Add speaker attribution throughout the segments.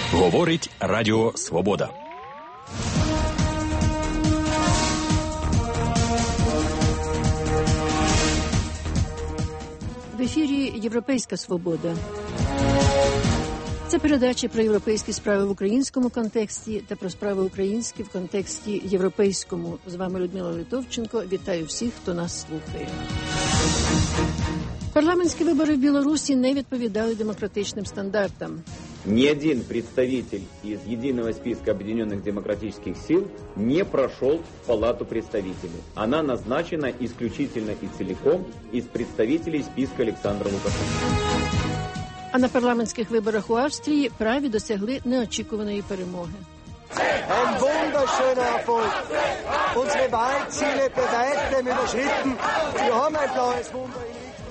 Speaker 1: Говорить Радіо Свобода.
Speaker 2: В ефірі «Європейська свобода». Це передача про європейські справи в українському контексті та про справи українські в контексті європейському. З вами Людмила Литовченко. Вітаю всіх, хто нас слухає. Парламентські вибори в Білорусі не відповідали демократичним стандартам.
Speaker 3: Ни один представитель из единого списка объединенных демократических сил не прошел в Палату представителей. Она назначена исключительно и целиком из представителей списка Александра Лукашенко.
Speaker 2: А на парламентських виборах у Австрії праві досягли неочікуваної перемоги.
Speaker 4: Ein wunderschöner Erfolg. Unsere Wahlziele bei weitem überschritten. Wir haben ein blaues Wunder.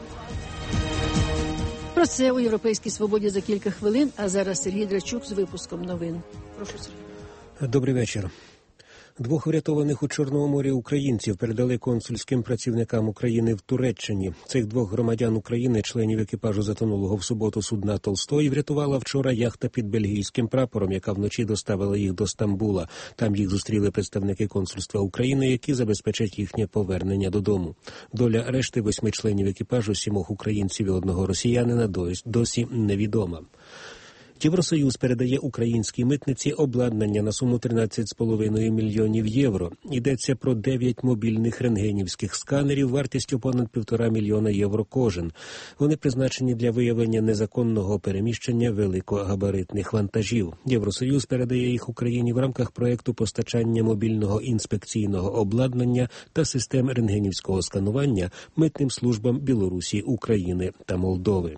Speaker 2: Про це у «Європейській свободі» за кілька хвилин, а зараз Сергій Драчук з випуском новин. Прошу, Сергій.
Speaker 5: Добрий вечір. Двох врятованих у Чорному морі українців передали консульським працівникам України в Туреччині. Цих двох громадян України, членів екіпажу затонулого в суботу судна «Толстой», врятувала вчора яхта під бельгійським прапором, яка вночі доставила їх до Стамбула. Там їх зустріли представники консульства України, які забезпечать їхнє повернення додому. Доля решти 8 членів екіпажу, 7 українців і 1 росіянина досі невідома. Євросоюз передає українській митниці обладнання на суму 13,5 мільйонів євро. Йдеться про 9 мобільних рентгенівських сканерів вартістю понад 1,5 мільйона євро кожен. Вони призначені для виявлення незаконного переміщення великогабаритних вантажів. Євросоюз передає їх Україні в рамках проєкту постачання мобільного інспекційного обладнання та систем рентгенівського сканування митним службам Білорусі, України та Молдови.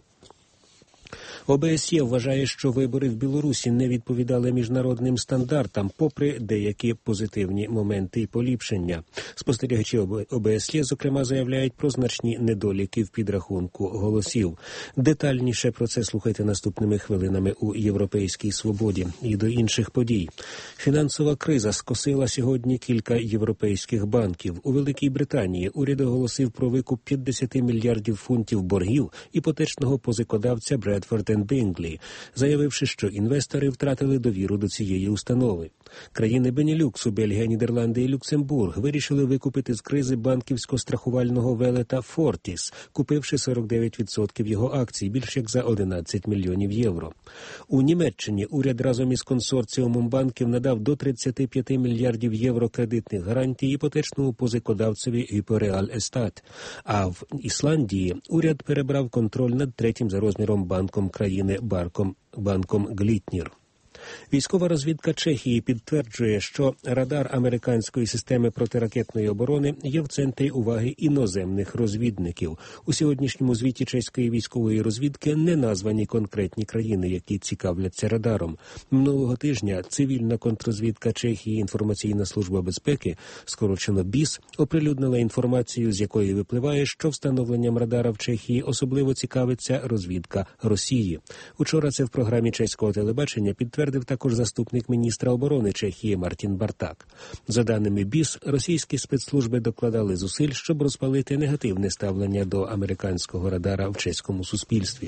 Speaker 5: ОБСЄ вважає, що вибори в Білорусі не відповідали міжнародним стандартам, попри деякі позитивні моменти і поліпшення. Спостерігачі ОБСЄ, зокрема, заявляють про значні недоліки в підрахунку голосів. Детальніше про це слухайте наступними хвилинами у «Європейській свободі». І до інших подій. Фінансова криза скосила сьогодні кілька європейських банків. У Великій Британії уряд оголосив про викуп 50 мільярдів фунтів боргів іпотечного позикодавця Бредфорд & Бінглі, заявивши, що інвестори втратили довіру до цієї установи. Країни Бенілюксу, Бельгія, Нідерланди і Люксембург вирішили викупити з кризи банківсько-страхувального велета «Фортіс», купивши 49% його акцій, більш як за 11 мільйонів євро. У Німеччині уряд разом із консорціумом банків надав до 35 мільярдів євро кредитних гарантій іпотечному позикодавцеві Hypo Real Estate. А в Ісландії уряд перебрав контроль над третім за розміром банком країни банком Глітнір. Військова розвідка Чехії підтверджує, що радар американської системи протиракетної оборони є в центрі уваги іноземних розвідників. У сьогоднішньому звіті чеської військової розвідки не названі конкретні країни, які цікавляться радаром. Минулого тижня цивільна контррозвідка Чехії інформаційна служба безпеки, скорочено БІС, оприлюднила інформацію, з якої випливає, що встановленням радара в Чехії особливо цікавиться розвідка Росії. Учора це в програмі чеського телебачення підтвердив також заступник міністра оборони Чехії Мартін Бартак. За даними БІС, російські спецслужби докладали зусиль, щоб розпалити негативне ставлення до американського радара в чеському суспільстві.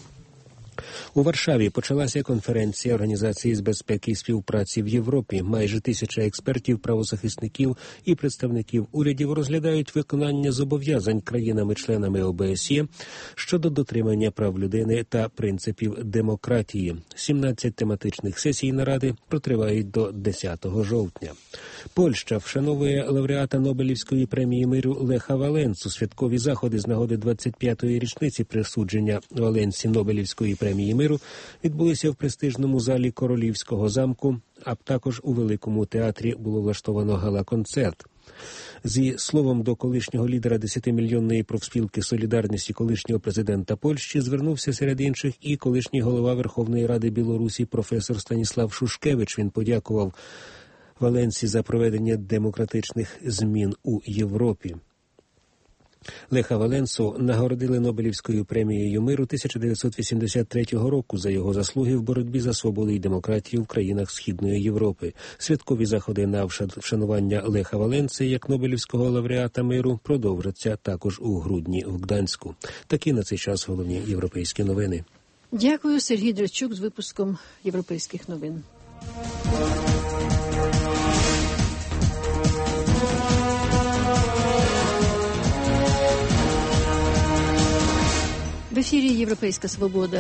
Speaker 5: У Варшаві почалася конференція Організації з безпеки і співпраці в Європі. Майже 1000 експертів, правозахисників і представників урядів розглядають виконання зобов'язань країнами-членами ОБСЄ щодо дотримання прав людини та принципів демократії. 17 тематичних сесій наради протривають до 10 жовтня. Польща вшановує лауреата Нобелівської премії миру Леха Валенсу. Святкові заходи з нагоди 25-ї річниці присудження Валенсі Нобелівської премії миру відбулися в престижному залі Королівського замку, а також у Великому театрі було влаштовано гала-концерт. Зі словом до колишнього лідера 10-мільйонної профспілки «Солідарність» і колишнього президента Польщі звернувся серед інших і колишній голова Верховної Ради Білорусі професор Станіслав Шушкевич. Він подякував Валенсі за проведення демократичних змін у Європі. Леха Валенсу нагородили Нобелівською премією миру 1983 року за його заслуги в боротьбі за свободу і демократію в країнах Східної Європи. Святкові заходи на вшанування Леха Валенси як Нобелівського лауреата миру продовжаться також у грудні в Гданську. Такі на цей час головні європейські новини.
Speaker 2: Дякую. Сергій Драчук з випуском Європейських новин. В ефірі «Європейська свобода».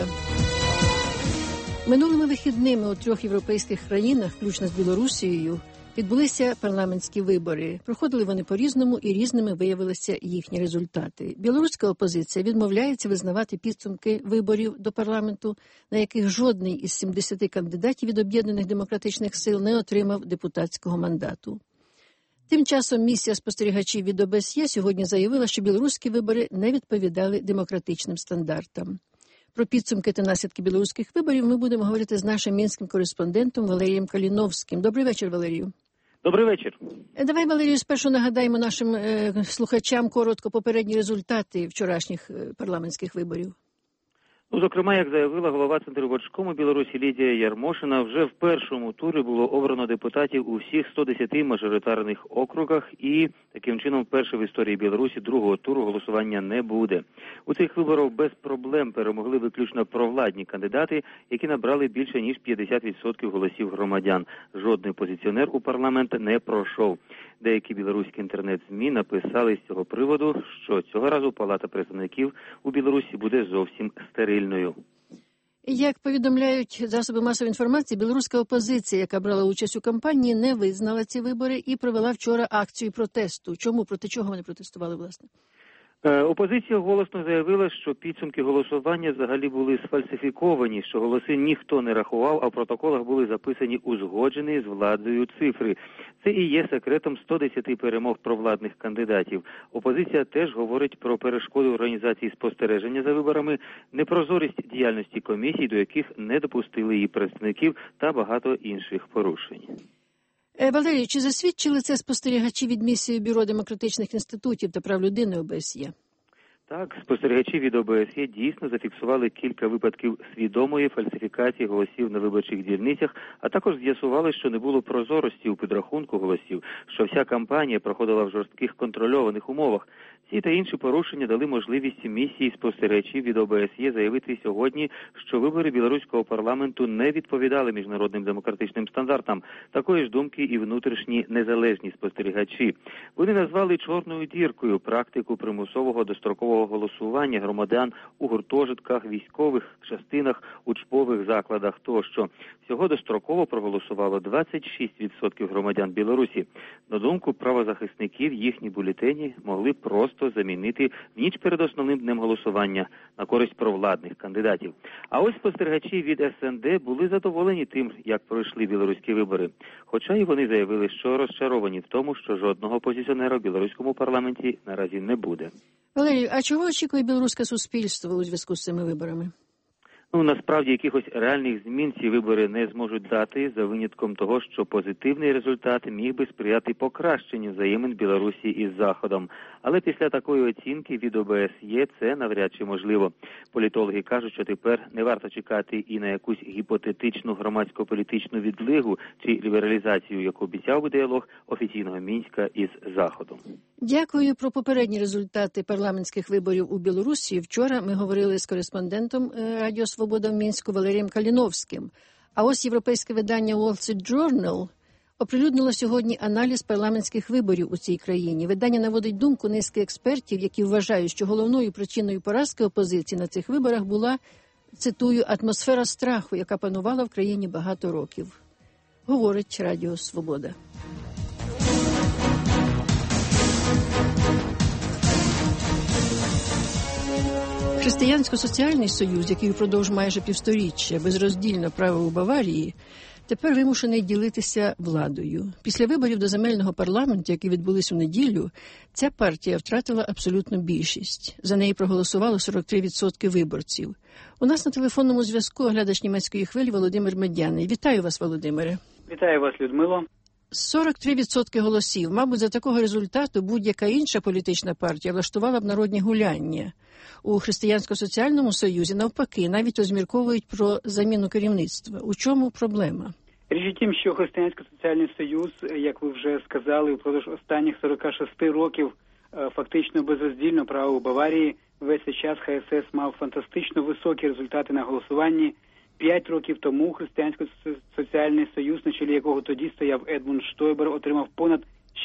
Speaker 2: Минулими вихідними у 3 європейських країнах, включно з Білорусією, відбулися парламентські вибори. Проходили вони по-різному і різними виявилися їхні результати. Білоруська опозиція відмовляється визнавати підсумки виборів до парламенту, на яких жодний із 70 кандидатів від Об'єднаних демократичних сил не отримав депутатського мандату. Тим часом місія спостерігачів від ОБСЄ сьогодні заявила, що білоруські вибори не відповідали демократичним стандартам. Про підсумки та наслідки білоруських виборів ми будемо говорити з нашим мінським кореспондентом Валерієм Каліновським. Добрий вечір, Валерію.
Speaker 6: Добрий вечір.
Speaker 2: Давай, Валерію, спершу нагадаємо нашим слухачам коротко попередні результати вчорашніх парламентських виборів.
Speaker 6: Зокрема, як заявила голова Центрвиборчкому Білорусі Лідія Ярмошина, вже в першому турі було обрано депутатів у всіх 110 мажоритарних округах і, таким чином, вперше в історії Білорусі другого туру голосування не буде. У цих виборах без проблем перемогли виключно провладні кандидати, які набрали більше ніж 50% голосів громадян. Жодний опозиціонер у парламент не пройшов. Деякі білоруські інтернет-ЗМІ написали з цього приводу, що цього разу Палата представників у Білорусі буде зовсім стерильною.
Speaker 2: Як повідомляють засоби масової інформації, білоруська опозиція, яка брала участь у кампанії, не визнала ці вибори і провела вчора акцію протесту. Чому? Проти чого вони протестували, власне?
Speaker 6: Опозиція голосно заявила, що підсумки голосування взагалі були сфальсифіковані, що голоси ніхто не рахував, а в протоколах були записані узгоджені з владою цифри. Це і є секретом 110 перемог провладних кандидатів. Опозиція теж говорить про перешкоди організації спостереження за виборами, непрозорість діяльності комісій, до яких не допустили її представників, та багато інших порушень.
Speaker 2: Валерій, чи засвідчили це спостерігачі від місії Бюро демократичних інститутів та прав людини ОБСЄ?
Speaker 6: Так, спостерігачі від ОБСЄ дійсно зафіксували кілька випадків свідомої фальсифікації голосів на виборчих дільницях, а також з'ясували, що не було прозорості у підрахунку голосів, що вся кампанія проходила в жорстких контрольованих умовах. Ці та інші порушення дали можливість місії спостерігачів від ОБСЄ заявити сьогодні, що вибори білоруського парламенту не відповідали міжнародним демократичним стандартам. Такої ж думки і внутрішні незалежні спостерігачі. Вони назвали чорною діркою практику примусового дострокового голосування громадян у гуртожитках, військових частинах, учбових закладах тощо. Всього достроково проголосувало 26% громадян Білорусі. На думку правозахисників, їхні бюлетені могли просто замінити в ніч перед основним днем голосування на користь провладних кандидатів. А ось спостерігачі від СНД були задоволені тим, як пройшли білоруські вибори. Хоча і вони заявили, що розчаровані в тому, що жодного опозиціонера в білоруському парламенті наразі не буде.
Speaker 2: Валерій, а чого очікує білоруське суспільство у зв'язку з цими виборами?
Speaker 6: Насправді, якихось реальних змін ці вибори не зможуть дати, за винятком того, що позитивний результат міг би сприяти покращенню взаємин Білорусі із Заходом. Але після такої оцінки від ОБСЄ це навряд чи можливо. Політологи кажуть, що тепер не варто чекати і на якусь гіпотетичну громадсько-політичну відлигу чи лібералізацію, яку обіцяв би діалог офіційного Мінська із Заходом.
Speaker 2: Дякую. Про попередні результати парламентських виборів у Білорусі вчора ми говорили з кореспондентом Радіо Свобода в Мінську Валерієм Каліновським. А ось європейське видання Wall Street Journal оприлюднило сьогодні аналіз парламентських виборів у цій країні. Видання наводить думку низки експертів, які вважають, що головною причиною поразки опозиції на цих виборах була, цитую, атмосфера страху, яка панувала в країні багато років. Говорить Радіо Свобода. Християнсько-соціальний союз, який впродовж майже півсторіччя безроздільно правив у Баварії, тепер вимушений ділитися владою. Після виборів до земельного парламенту, які відбулись у неділю, ця партія втратила абсолютну більшість. За неї проголосувало 43% виборців. У нас на телефонному зв'язку оглядач німецької хвилі Володимир Медяний. Вітаю вас, Володимире.
Speaker 7: Вітаю вас, Людмило.
Speaker 2: 43% голосів. Мабуть, за такого результату будь-яка інша політична партія влаштувала б народні гуляння. У Християнсько-соціальному союзі, навпаки, навіть розмірковують про заміну керівництва. У чому проблема?
Speaker 7: Річ у тім, що Християнсько-соціальний союз, як ви вже сказали, впродовж останніх 46 років фактично безроздільно правив у Баварії, весь цей час ХСС мав фантастично високі результати на голосуванні. 5 років тому Християнсько-соціальний союз, на чолі якого тоді стояв Едмунд Штойбер, отримав понад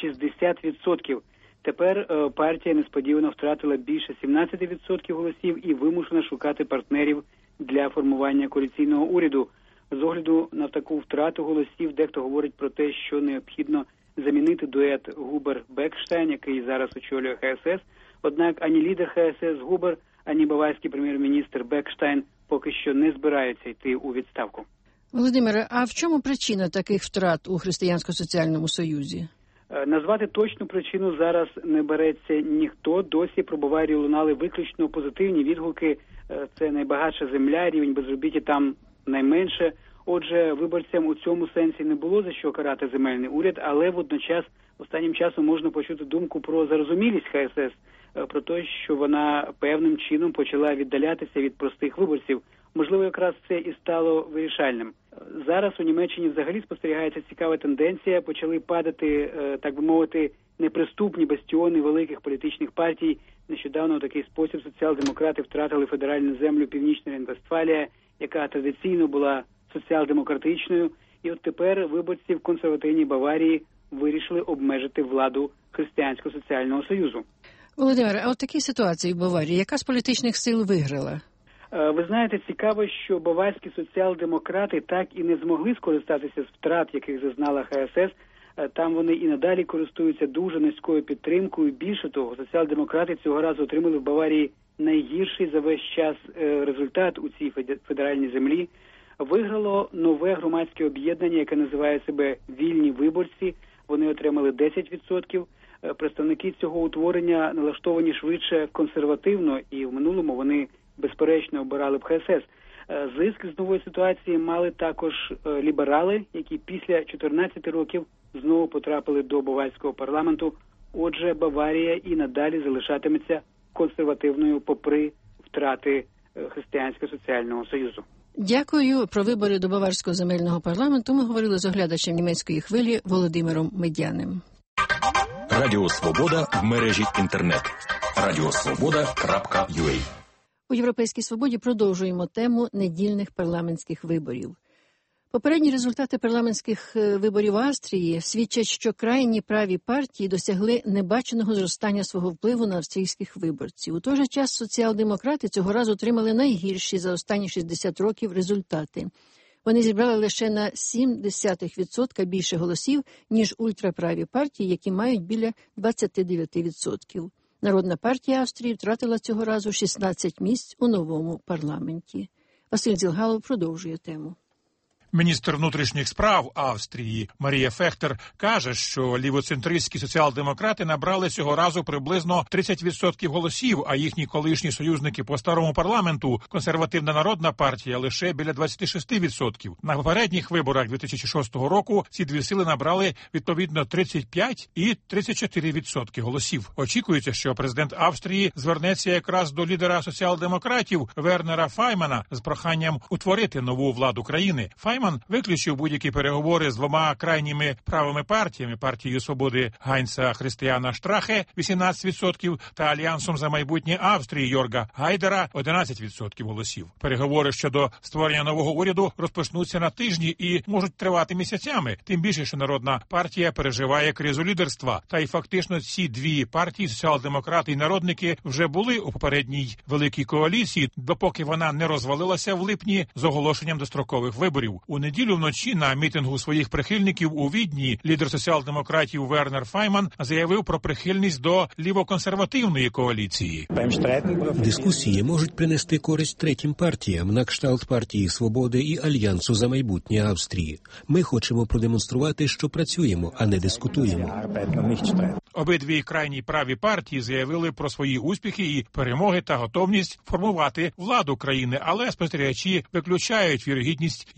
Speaker 7: 60%. Тепер партія несподівано втратила більше 17% голосів і вимушена шукати партнерів для формування коаліційного уряду. З огляду на таку втрату голосів дехто говорить про те, що необхідно замінити дует Губер-Бекштайн, який зараз очолює ХСС. Однак ані лідер ХСС Губер, ані баварський прем'єр-міністр Бекштайн поки що не збираються йти у відставку.
Speaker 2: Володимире, а в чому причина таких втрат у Християнсько-соціальному союзі?
Speaker 7: Назвати точну причину зараз не береться ніхто. Досі про Баварію лунали виключно позитивні відгуки. Це найбагатша земля, рівень безробіття там найменше. Отже, виборцям у цьому сенсі не було за що карати земельний уряд, але водночас останнім часом можна почути думку про зарозумілість ХСС, про те, що вона певним чином почала віддалятися від простих виборців. Можливо, якраз це і стало вирішальним. Зараз у Німеччині взагалі спостерігається цікава тенденція. Почали падати, так би мовити, неприступні бастіони великих політичних партій. Нещодавно у такий спосіб соціал-демократи втратили федеральну землю Північна Рейн-Вестфалія, яка традиційно була соціал-демократичною. І от тепер виборці в консервативній Баварії вирішили обмежити владу Християнсько-соціального союзу.
Speaker 2: Володимир, а от такій ситуації в Баварії яка з політичних сил виграла?
Speaker 7: Ви знаєте, цікаво, що баварські соціал-демократи так і не змогли скористатися з втрат, яких зазнала ХСС. Там вони і надалі користуються дуже низькою підтримкою. Більше того, соціал-демократи цього разу отримали в Баварії найгірший за весь час результат у цій федеральній землі. Виграло нове громадське об'єднання, яке називає себе «Вільні виборці». Вони отримали 10%. Представники цього утворення налаштовані швидше консервативно, і в минулому вони безперечно обирали б ХСС. Зиск з нової ситуації мали також ліберали, які після 14 років знову потрапили до баварського парламенту. Отже, Баварія і надалі залишатиметься консервативною попри втрати Християнсько-соціального союзу.
Speaker 2: Дякую. Про вибори до Баварського земельного парламенту ми говорили з оглядачем німецької хвилі Володимиром Медяним.
Speaker 1: Радіо Свобода в мережі інтернет. radiosvoboda.ua.
Speaker 2: У «Європейській свободі» продовжуємо тему недільних парламентських виборів. Попередні результати парламентських виборів Австрії свідчать, що крайні праві партії досягли небаченого зростання свого впливу на австрійських виборців. У той же час соціал-демократи цього разу отримали найгірші за останні 60 років результати. Вони зібрали лише на 0,7% більше голосів, ніж ультраправі партії, які мають біля 29%. Народна партія Австрії втратила цього разу 16 місць у новому парламенті. Василь Дзілгалов продовжує тему.
Speaker 8: Міністр внутрішніх справ Австрії Марія Фехтер каже, що лівоцентристські соціал-демократи набрали цього разу приблизно 30% голосів, а їхні колишні союзники по старому парламенту, консервативна народна партія, лише біля 26%. На попередніх виборах 2006 року ці дві сили набрали відповідно 35 і 34% голосів. Очікується, що президент Австрії звернеться якраз до лідера соціал-демократів Вернера Файмана з проханням утворити нову владу країни. Файман виключив будь-які переговори з двома крайніми правими партіями – партією свободи Гайнца Християна Штрахе 18% та Альянсом за майбутнє Австрії Йорга Гайдера 11% голосів. Переговори щодо створення нового уряду розпочнуться на тижні і можуть тривати місяцями. Тим більше, що Народна партія переживає кризу лідерства. Та й фактично ці дві партії, соціал-демократи і народники, вже були у попередній великій коаліції, допоки вона не розвалилася в липні з оголошенням дострокових виборів. У неділю вночі на мітингу своїх прихильників у Відні лідер соціал-демократів Вернер Файман заявив про прихильність до лівоконсервативної коаліції.
Speaker 5: Дискусії можуть принести користь третім партіям, на кшталт партії Свободи і Альянсу за майбутнє Австрії. Ми хочемо продемонструвати, що працюємо, а не дискутуємо.
Speaker 8: Обидві крайні праві партії заявили про свої успіхи і перемоги та готовність формувати владу країни, але спостерігачі виключають вірогідність їхньої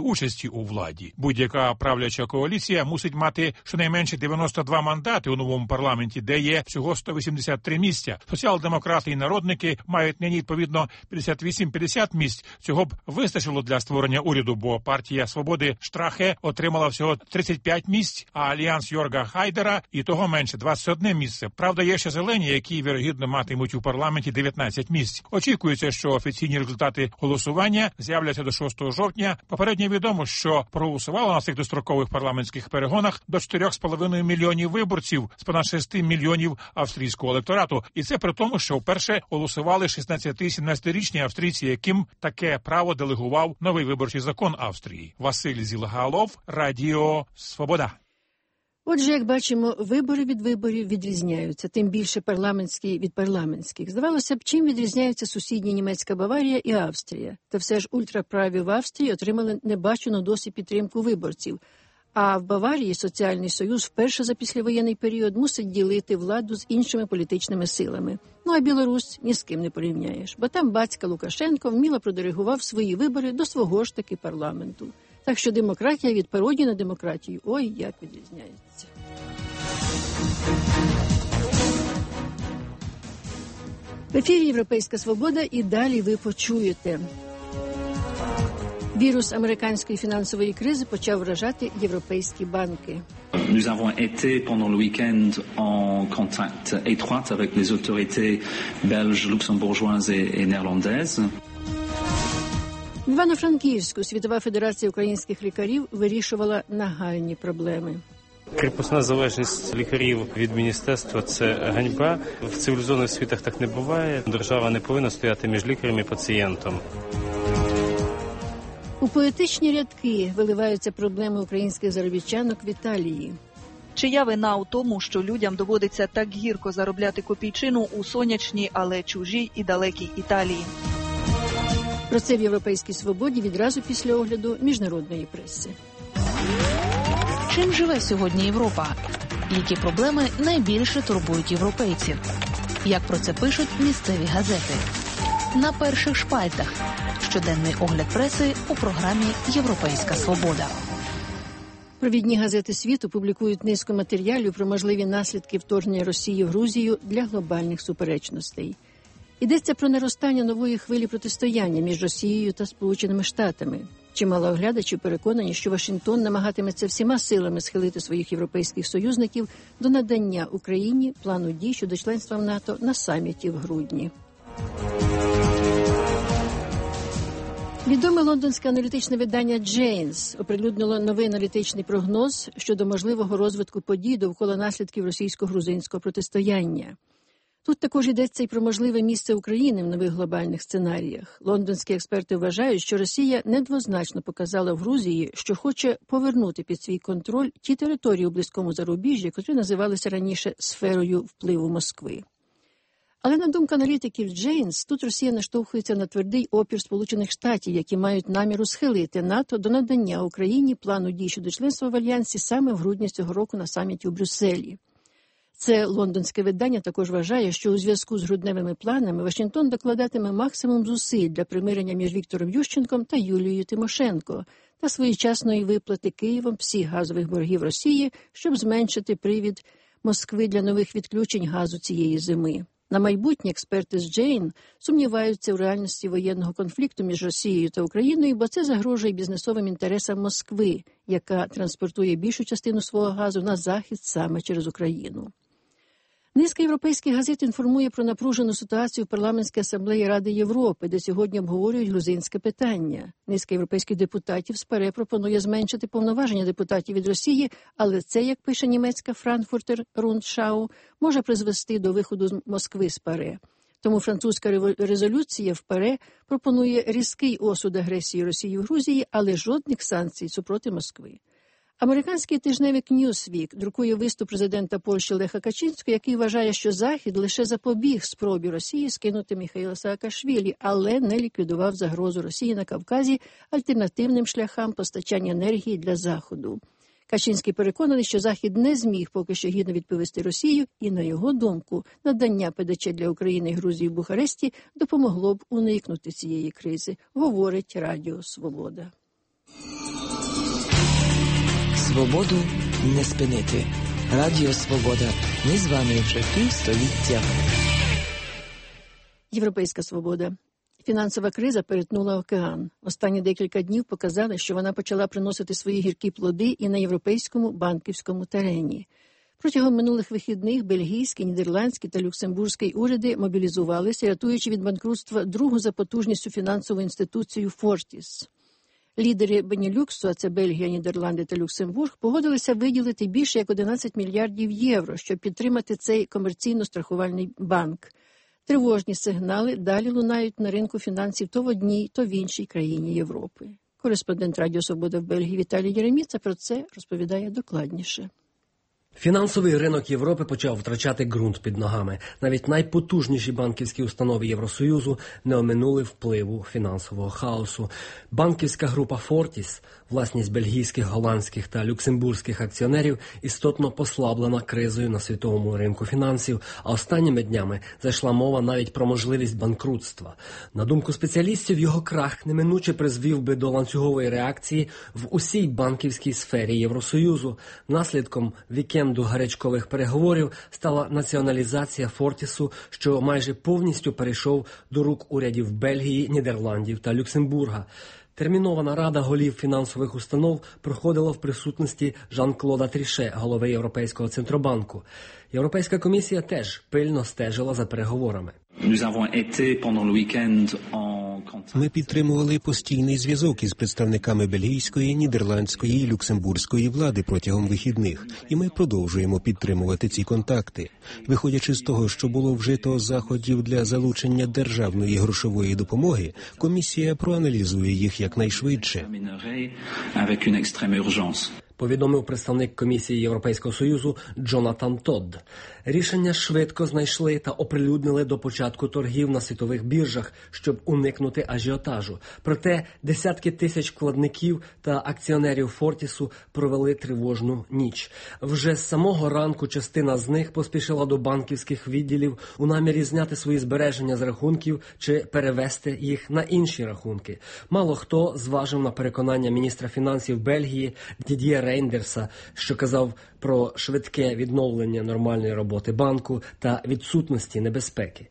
Speaker 8: участі у владі. Будь-яка правляча коаліція мусить мати щонайменше 92 мандати у новому парламенті, де є всього 183 місця. Соціал-демократи і народники мають нині, відповідно, 58-50 місць. Цього б вистачило для створення уряду, бо партія «Свободи» Штрахе отримала всього 35 місць, а Альянс Йорга Хайдера і того менше – 21 місце. Правда, є ще зелені, які, вірогідно, матимуть у парламенті 19 місць. Очікується, що офіційні результати голосування з'являться до 6 жовтня. Попередньо відомо, що проголосувало на цих дострокових парламентських перегонах до 4,5 мільйонів виборців з понад 6 мільйонів австрійського електорату. І це при тому, що вперше голосували 16-17-річні австрійці, яким таке право делегував новий виборчий закон Австрії. Василь Зілгалов, Радіо Свобода.
Speaker 2: Отже, як бачимо, вибори від виборів відрізняються, тим більше парламентські від парламентських. Здавалося б, чим відрізняються сусідні німецька Баварія і Австрія. Та все ж ультраправі в Австрії отримали небачену досі підтримку виборців. А в Баварії Соціальний Союз вперше за післявоєнний період мусить ділити владу з іншими політичними силами. Ну а Білорусь ні з ким не порівняєш, бо там батька Лукашенко вміло продиригував свої вибори до свого ж таки парламенту. Так що демократія від пародії на демократію, ой, як відрізняється. В ефірі «Європейська свобода» і далі ви почуєте. Вірус американської фінансової кризи почав вражати європейські банки.
Speaker 9: Nous avons été pendant le week-end en contact étroit avec les autorités belges, luxembourgeoises et néerlandaises.
Speaker 2: В Івано-Франківську Світова федерація українських лікарів вирішувала нагальні проблеми.
Speaker 10: Кріпосна залежність лікарів від міністерства – це ганьба. В цивілізованих світах так не буває. Держава не повинна стояти між лікарем і пацієнтом.
Speaker 2: У поетичні рядки виливаються проблеми українських заробітчанок в Італії.
Speaker 11: Чия вина у тому, що людям доводиться так гірко заробляти копійчину у сонячній, але чужій і далекій Італії?
Speaker 2: Про це в «Європейській свободі» відразу після огляду міжнародної преси.
Speaker 12: Чим живе сьогодні Європа? Які проблеми найбільше турбують європейців? Як про це пишуть місцеві газети? На перших шпальтах. Щоденний огляд преси у програмі «Європейська свобода».
Speaker 2: Провідні газети світу публікують низку матеріалів про можливі наслідки вторгнення Росії в Грузію для глобальних суперечностей. Йдеться про наростання нової хвилі протистояння між Росією та Сполученими Штатами. Чимало оглядачів переконані, що Вашингтон намагатиметься всіма силами схилити своїх європейських союзників до надання Україні плану дій щодо членства в НАТО на саміті в грудні. Відоме лондонське аналітичне видання «Джейнс» оприлюднило новий аналітичний прогноз щодо можливого розвитку подій довкола наслідків російсько-грузинського протистояння. Тут також йдеться і про можливе місце України в нових глобальних сценаріях. Лондонські експерти вважають, що Росія недвозначно показала в Грузії, що хоче повернути під свій контроль ті території у близькому зарубіжжі, котрі називалися раніше сферою впливу Москви. Але, на думку аналітиків «Джейнс», тут Росія наштовхується на твердий опір Сполучених Штатів, які мають наміру схилити НАТО до надання Україні плану дій щодо членства в Альянсі саме в грудні цього року на саміті у Брюсселі. Це лондонське видання також вважає, що у зв'язку з грудневими планами Вашингтон докладатиме максимум зусиль для примирення між Віктором Ющенком та Юлією Тимошенко та своєчасної виплати Києвом всіх газових боргів Росії, щоб зменшити привід Москви для нових відключень газу цієї зими. На майбутнє експерти з Джейн сумніваються у реальності воєнного конфлікту між Росією та Україною, бо це загрожує бізнесовим інтересам Москви, яка транспортує більшу частину свого газу на захід саме через Україну. Низка європейських газет інформує про напружену ситуацію в парламентській асамблеї Ради Європи, де сьогодні обговорюють грузинське питання. Низка європейських депутатів з ПАРЕ пропонує зменшити повноваження депутатів від Росії, але це, як пише німецька Frankfurter Rundschau, може призвести до виходу з Москви з ПАРЕ. Тому французька резолюція в ПАРЕ пропонує різкий осуд агресії Росії в Грузії, але жодних санкцій супроти Москви. Американський тижневик Newsweek друкує виступ президента Польщі Леха Качинського, який вважає, що Захід лише запобіг спробі Росії скинути Міхаїла Саакашвілі, але не ліквідував загрозу Росії на Кавказі альтернативним шляхам постачання енергії для Заходу. Качинський переконаний, що Захід не зміг поки що гідно відповісти Росію, і, на його думку, надання ПДЧ для України і Грузії в Бухаресті допомогло б уникнути цієї кризи, говорить Радіо Свобода.
Speaker 13: Свободу не спинити. Радіо Свобода. Ми з вами вже півстоліття.
Speaker 2: Європейська свобода. Фінансова криза перетнула океан. Останні декілька днів показали, що вона почала приносити свої гіркі плоди і на європейському банківському терені. Протягом минулих вихідних бельгійський, нідерландський та люксембурзький уряди мобілізувалися, рятуючи від банкрутства другу за потужністю фінансову інституцію «Фортіс». Лідери Бенілюксу, а це Бельгія, Нідерланди та Люксембург, погодилися виділити більше як 11 мільярдів євро, щоб підтримати цей комерційно-страхувальний банк. Тривожні сигнали далі лунають на ринку фінансів то в одній, то в іншій країні Європи. Кореспондент Радіо Свобода в Бельгії Віталій Єреміца про це розповідає докладніше.
Speaker 14: Фінансовий ринок Європи почав втрачати ґрунт під ногами. Навіть найпотужніші банківські установи Євросоюзу не оминули впливу фінансового хаосу. Банківська група «Фортіс», власність бельгійських, голландських та люксембурзьких акціонерів, істотно послаблена кризою на світовому ринку фінансів, а останніми днями зайшла мова навіть про можливість банкрутства. На думку спеціалістів, його крах неминуче призвів би до ланцюгової реакції в усій банківській сфері Євросоюзу. Наслідком вікенду гарячкових переговорів стала націоналізація «Фортісу», що майже повністю перейшов до рук урядів Бельгії, Нідерландів та Люксембурга. Термінова нарада голів фінансових установ проходила в присутності Жан-Клода Тріше, голови Європейського центробанку. Європейська комісія теж пильно стежила за переговорами.
Speaker 5: Ми підтримували постійний зв'язок із представниками бельгійської, нідерландської і люксембурзької влади протягом вихідних, і ми продовжуємо підтримувати ці контакти. Виходячи з того, що було вжито заходів для залучення державної грошової допомоги, комісія проаналізує їх якнайшвидше.
Speaker 14: Повідомив представник Комісії Європейського Союзу Джонатан Тодд. Рішення швидко знайшли та оприлюднили до початку торгів на світових біржах, щоб уникнути ажіотажу. Проте десятки тисяч вкладників та акціонерів «Фортісу» провели тривожну ніч. Вже з самого ранку частина з них поспішила до банківських відділів у намірі зняти свої збереження з рахунків чи перевести їх на інші рахунки. Мало хто зважив на переконання міністра фінансів Бельгії Дід'є Рейндерса, що казав про швидке відновлення нормальної роботи банку та відсутності небезпеки.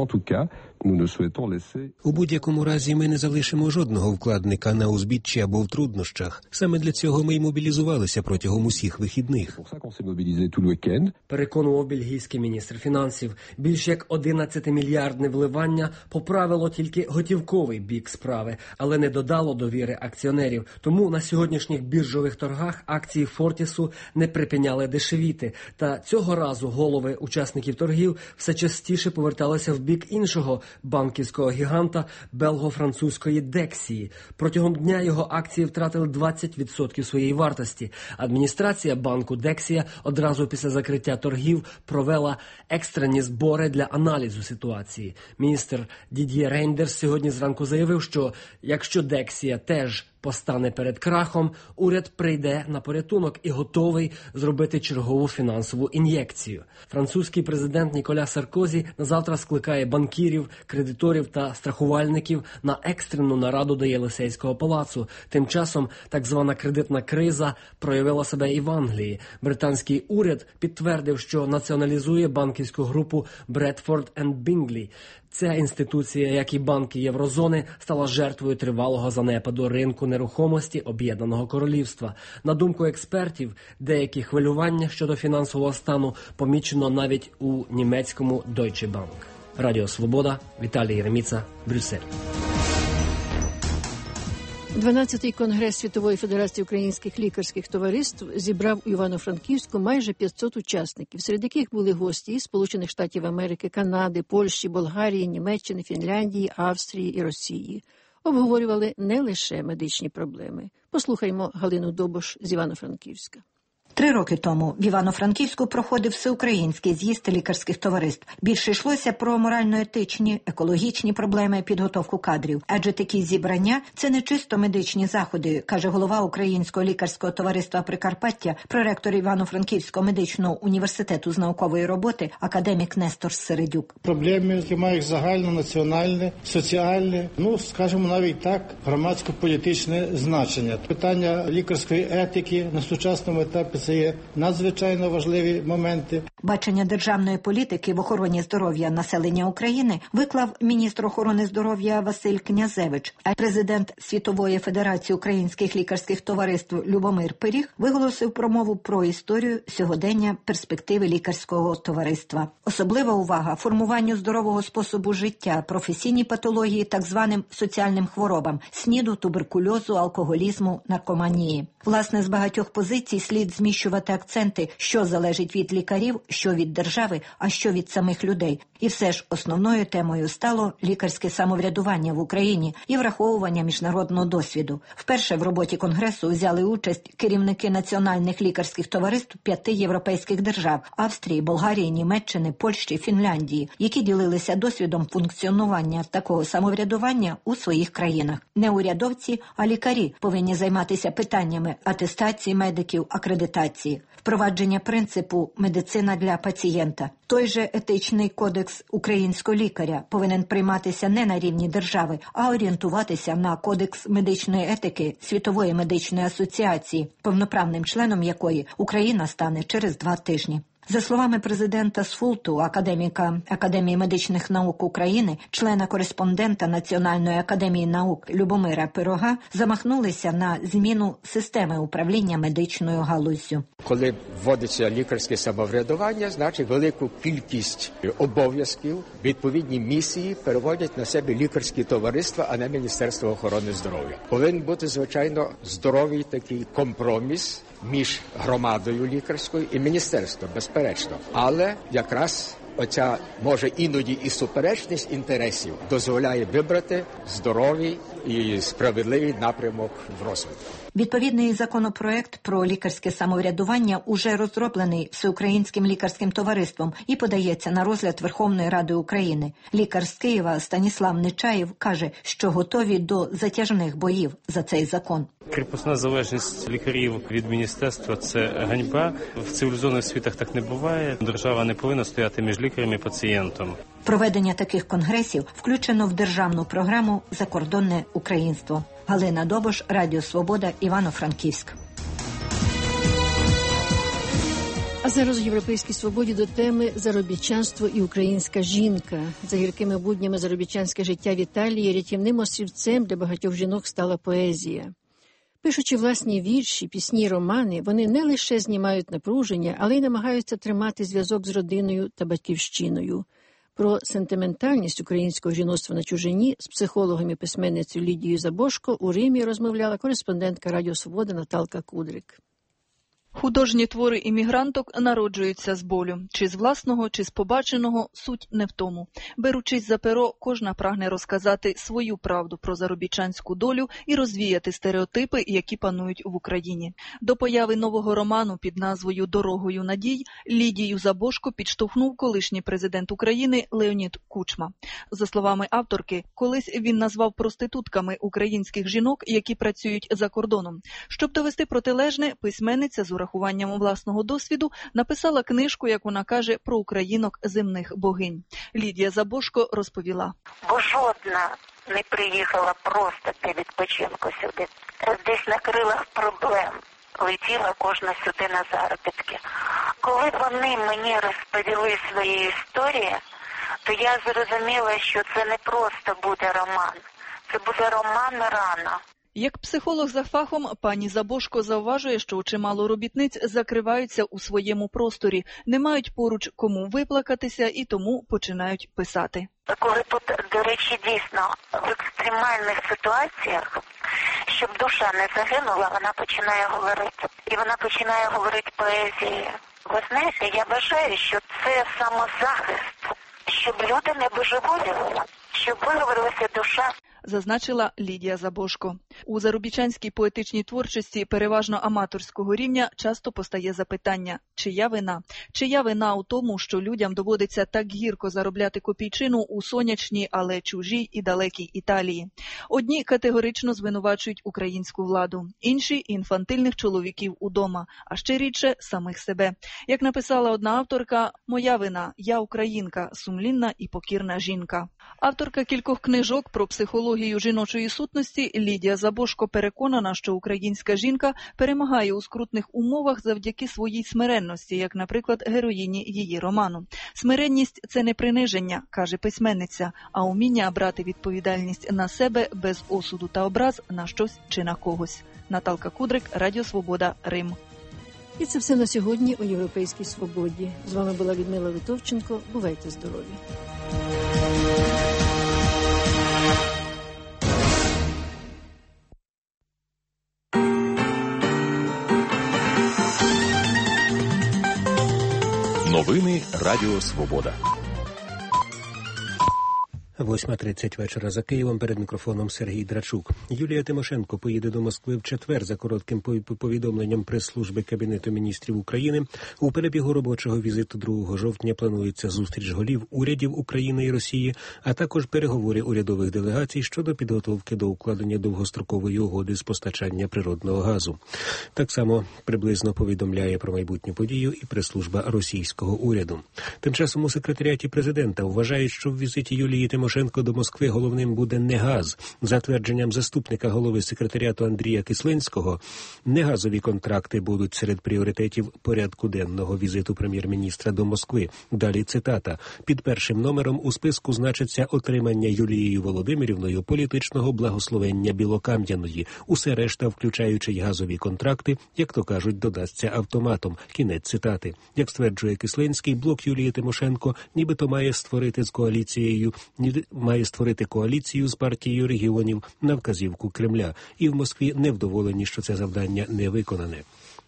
Speaker 5: У будь-якому разі ми не залишимо жодного вкладника на узбіччі або в труднощах. Саме для цього ми й мобілізувалися протягом усіх вихідних.
Speaker 14: Переконував бельгійський міністр фінансів. Більш як 11-мільярдне вливання поправило тільки готівковий бік справи, але не додало довіри акціонерів. Тому на сьогоднішніх біржових торгах акції «Фортісу» не припиняли дешевіти. Та цього разу голови учасників торгів все частіше поверталися в бік іншого банківського гіганта белго-французької Дексії. Протягом дня його акції втратили 20% своєї вартості. Адміністрація банку Дексія одразу після закриття торгів провела екстрені збори для аналізу ситуації. Міністр Дід'є Рейндерс сьогодні зранку заявив, що якщо Дексія теж постане перед крахом, уряд прийде на порятунок і готовий зробити чергову фінансову ін'єкцію. Французький президент Ніколя Саркозі назавтра скликає банкірів, кредиторів та страхувальників на екстрену нараду до Єлисейського палацу. Тим часом так звана кредитна криза проявила себе і в Англії. Британський уряд підтвердив, що націоналізує банківську групу Бредфорд енд Бінглі. Ця інституція, як і банки Єврозони, стала жертвою тривалого занепаду ринку нерухомості Об'єднаного Королівства. На думку експертів, деякі хвилювання щодо фінансового стану помічено навіть у німецькому Deutsche Bank. Радіо Свобода, Віталій Єреміца, Брюссель.
Speaker 2: 12-й конгрес Світової федерації українських лікарських товариств зібрав у Івано-Франківську майже 500 учасників, серед яких були гості із Сполучених Штатів Америки, Канади, Польщі, Болгарії, Німеччини, Фінляндії, Австрії і Росії. Обговорювали не лише медичні проблеми. Послухаймо Галину Добош з Івано-Франківська.
Speaker 15: 3 роки тому в Івано-Франківську проходив всеукраїнський з'їзд лікарських товариств. Більше йшлося про морально-етичні, екологічні проблеми, підготовку кадрів. Адже такі зібрання – це не чисто медичні заходи, каже голова Українського лікарського товариства Прикарпаття, проректор Івано-Франківського медичного університету з наукової роботи, академік Нестор Середюк.
Speaker 16: Проблеми, які мають загальнонаціональне, соціальне, скажімо навіть так, громадсько-політичне значення. Питання лікарської етики на сучасному етапі – це є надзвичайно важливі моменти.
Speaker 15: Бачення державної політики в охороні здоров'я населення України виклав міністр охорони здоров'я Василь Князевич, а президент Світової федерації українських лікарських товариств Любомир Пиріг виголосив промову про історію сьогодення перспективи лікарського товариства. Особлива увага формуванню здорового способу життя, професійній патології, так званим соціальним хворобам – СНІДу, туберкульозу, алкоголізму, наркоманії. Власне, з багатьох позицій слід зміщувати акценти, що залежить від лікарів, що від держави, а що від самих людей. І все ж основною темою стало лікарське самоврядування в Україні і враховування міжнародного досвіду. Вперше в роботі Конгресу взяли участь керівники національних лікарських товариств 5 європейських держав – Австрії, Болгарії, Німеччини, Польщі, Фінляндії, які ділилися досвідом функціонування такого самоврядування у своїх країнах. Не урядовці, а лікарі повинні займатися питаннями атестації медиків, акредитації, впровадження принципу «медицина для пацієнта». Той же етичний кодекс українського лікаря повинен прийматися не на рівні держави, а орієнтуватися на кодекс медичної етики Світової медичної асоціації, повноправним членом якої Україна стане через 2 тижні. За словами президента СФУЛТу, академіка Академії медичних наук України, члена-кореспондента Національної академії наук Любомира Пирога, замахнулися на зміну системи управління медичною галуззю.
Speaker 17: Коли вводиться лікарське самоврядування, значить велику кількість обов'язків, відповідні місії переводять на себе лікарські товариства, а не Міністерство охорони здоров'я. Повинен бути, звичайно, здоровий такий компроміс між громадою лікарською і міністерством, безперечно. Але якраз оця, може, іноді і суперечність інтересів дозволяє вибрати здоровий і справедливий напрямок в розвитку.
Speaker 15: Відповідний законопроект про лікарське самоврядування уже розроблений Всеукраїнським лікарським товариством і подається на розгляд Верховної Ради України. Лікар з Києва Станіслав Нечаєв каже, що готові до затяжних боїв за цей закон.
Speaker 10: Кріпосна залежність лікарів від міністерства – це ганьба. В цивілізованих світах так не буває. Держава не повинна стояти між лікарем і пацієнтом.
Speaker 15: Проведення таких конгресів включено в державну програму «Закордонне українство». Галина Добош, Радіо Свобода, Івано-Франківськ.
Speaker 2: А зараз у «Європейській свободі» до теми «Заробітчанство і українська жінка». За гіркими буднями заробітчанське життя в Італії рятівним острівцем для багатьох жінок стала поезія. Пишучи власні вірші, пісні, романи, вони не лише знімають напруження, але й намагаються тримати зв'язок з родиною та батьківщиною. Про сентиментальність українського жіноцтва на чужині з психологом і письменницею Лідією Забошко у Римі розмовляла кореспондентка Радіо Свобода Наталка Кудрик.
Speaker 11: Художні твори іммігранток народжуються з болю. Чи з власного, чи з побаченого, суть не в тому. Беручись за перо, кожна прагне розказати свою правду про заробітчанську долю і розвіяти стереотипи, які панують в Україні. До появи нового роману під назвою «Дорогою надій» Лідію Забошко підштовхнув колишній президент України Леонід Кучма. За словами авторки, колись він назвав проститутками українських жінок, які працюють за кордоном. Щоб довести протилежне, письменниця з урахуванням власного досвіду написала книжку, як вона каже, про українок земних богинь. Лідія Забошко розповіла.
Speaker 18: Бо жодна не приїхала просто для відпочинку сюди. Десь на крилах проблем летіла кожна сюди на заробітки. Коли вони мені розповіли свої історії, то я зрозуміла, що це не просто буде роман. Це буде роман рано.
Speaker 11: Як психолог за фахом, пані Забошко зауважує, що чимало робітниць закриваються у своєму просторі, не мають поруч кому виплакатися і тому починають писати.
Speaker 18: Коли тут, до речі, дійсно в екстремальних ситуаціях, щоб душа не загинула, вона починає говорити. І вона починає говорити поезією. Ви знаєте, я вважаю, що це самозахист, щоб люди не божеволіли, щоб виговорилася душа.
Speaker 11: зазначила Лідія Забожко. У заробітчанській поетичній творчості переважно аматорського рівня часто постає запитання – чия вина? Чия вина у тому, що людям доводиться так гірко заробляти копійчину у сонячній, але чужій і далекій Італії? Одні категорично звинувачують українську владу, інші – інфантильних чоловіків удома, а ще рідше – самих себе. Як написала одна авторка, «Моя вина, я українка, сумлінна і покірна жінка». Авторка кількох книжок про психологію жіночої сутності Лідія Забожко переконана, що українська жінка перемагає у скрутних умовах завдяки своїй смиренності, як, наприклад, героїні її роману. Смиренність – це не приниження, каже письменниця, а уміння брати відповідальність на себе без осуду та образ на щось чи на когось. Наталка Кудрик, Радіо Свобода, Рим.
Speaker 2: І це все на сьогодні у «Європейській свободі». З вами була Людмила Литовченко. Бувайте здорові!
Speaker 1: Новини Радіо Свобода.
Speaker 5: 8:30 вечора за Києвом. Перед мікрофоном Сергій Драчук. Юлія Тимошенко поїде до Москви в четвер за коротким повідомленням прес-служби Кабінету міністрів України. У перебігу робочого візиту 2 жовтня планується зустріч голів урядів України і Росії, а також переговори урядових делегацій щодо підготовки до укладення довгострокової угоди з постачання природного газу. Так само приблизно повідомляє про майбутню подію і прес-служба російського уряду. Тим часом у секретаріаті президента вважають, що в візиті Юлії Тимошенко до Москви головним буде не газ. За твердженням заступника голови секретаріату Андрія Кислинського, негазові контракти будуть серед пріоритетів порядку денного візиту прем'єр-міністра до Москви. Далі цитата. Під першим номером у списку значиться отримання Юлією Володимирівною політичного благословення Білокам'яної. Усе решта, включаючи й газові контракти, як то кажуть, додасться автоматом. Кінець цитати. Як стверджує Кислинський, блок Юлії Тимошенко нібито має створити коаліцію з партією регіонів на вказівку Кремля. І в Москві невдоволені, що це завдання не виконане.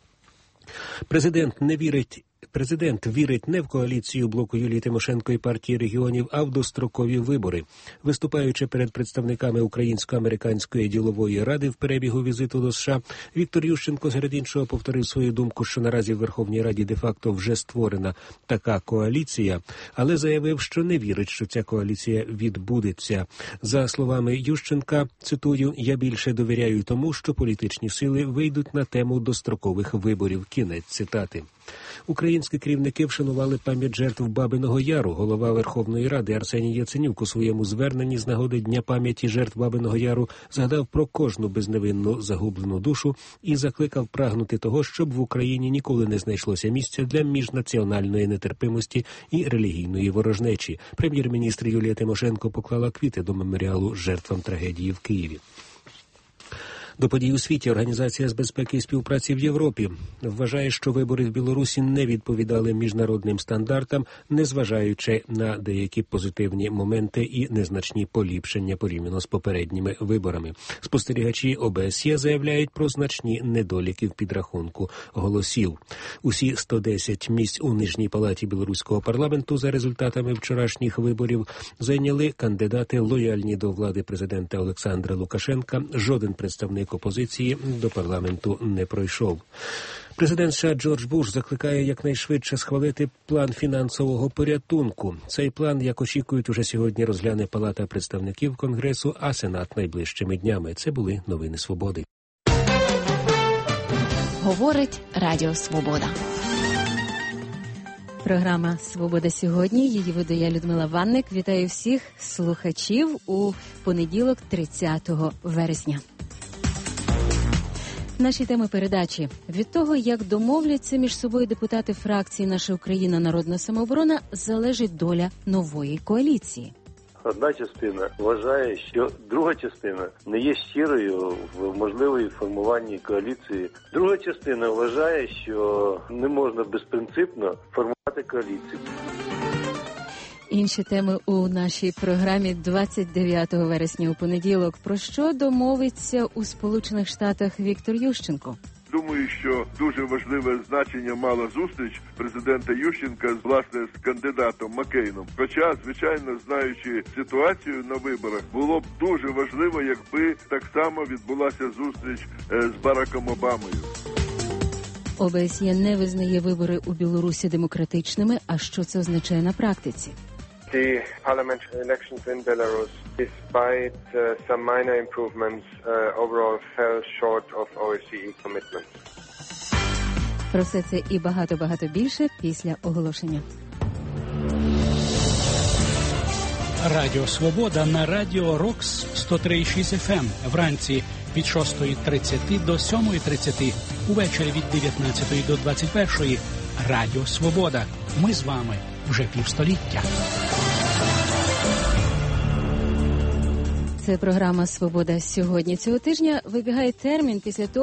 Speaker 5: Президент вірить не в коаліцію блоку Юлії Тимошенко і партії регіонів, а в дострокові вибори. Виступаючи перед представниками Українсько-американської ділової ради в перебігу візиту до США, Віктор Ющенко серед іншого повторив свою думку, що наразі в Верховній Раді де-факто вже створена така коаліція, але заявив, що не вірить, що ця коаліція відбудеться. За словами Ющенка, цитую, «Я більше довіряю тому, що політичні сили вийдуть на тему дострокових виборів». Кінець цитати. Українські керівники вшанували пам'ять жертв Бабиного Яру. Голова Верховної Ради Арсеній Яценюк у своєму зверненні з нагоди Дня пам'яті жертв Бабиного Яру згадав про кожну безневинну загублену душу і закликав прагнути того, щоб в Україні ніколи не знайшлося місця для міжнаціональної нетерпимості і релігійної ворожнечі. Прем'єр-міністр Юлія Тимошенко поклала квіти до меморіалу жертвам трагедії в Києві. До подій у світі Організація з безпеки і співпраці в Європі вважає, що вибори в Білорусі не відповідали міжнародним стандартам, незважаючи на деякі позитивні моменти і незначні поліпшення порівняно з попередніми виборами. Спостерігачі ОБСЄ заявляють про значні недоліки в підрахунку голосів. Усі 110 місць у Нижній палаті білоруського парламенту за результатами вчорашніх виборів зайняли кандидати, лояльні до влади президента Олександра Лукашенка. Жоден представник опозиції до парламенту не пройшов. Президент США Джордж Буш закликає якнайшвидше схвалити план фінансового порятунку. Цей план, як очікують, уже сьогодні розгляне Палата представників Конгресу, а Сенат найближчими днями. Це були новини Свободи.
Speaker 12: Говорить Радіо Свобода.
Speaker 19: Програма «Свобода сьогодні». Її видає Людмила Ванник. Вітаю всіх слухачів у понеділок, 30 вересня. Наші теми передачі. Від того, як домовляться між собою депутати фракції «Наша Україна. Народна самооборона», залежить доля нової коаліції.
Speaker 20: Одна частина вважає, що друга частина не є щирою в можливій формуванні коаліції. Друга частина вважає, що не можна безпринципно формувати коаліцію.
Speaker 19: Інші теми у нашій програмі 29 вересня у понеділок. Про що домовиться у Сполучених Штатах Віктор Ющенко?
Speaker 20: Думаю,
Speaker 21: думаю, що дуже важливе значення мала зустріч президента Ющенка власне з кандидатом Маккейном. Хоча, звичайно, знаючи ситуацію на виборах, було б дуже важливо, якби так само відбулася зустріч з Бараком Обамою.
Speaker 19: ОБСЄ не визнає вибори у Білорусі демократичними. А що це означає на практиці?
Speaker 22: The parliamentary elections in Belarus, despite some minor improvements, overall fell short of OSCE commitments.
Speaker 19: Про все це і багато більше після оголошення.
Speaker 23: Радіо Свобода на Радіо Рокс 103,6 FM. Вранці від 6:30 до 7:30. Увечері від 19 до 21. Радіо Свобода. Ми з вами вже півстоліття.
Speaker 19: Це програма «Свобода сьогодні». Цього тижня вибігає термін,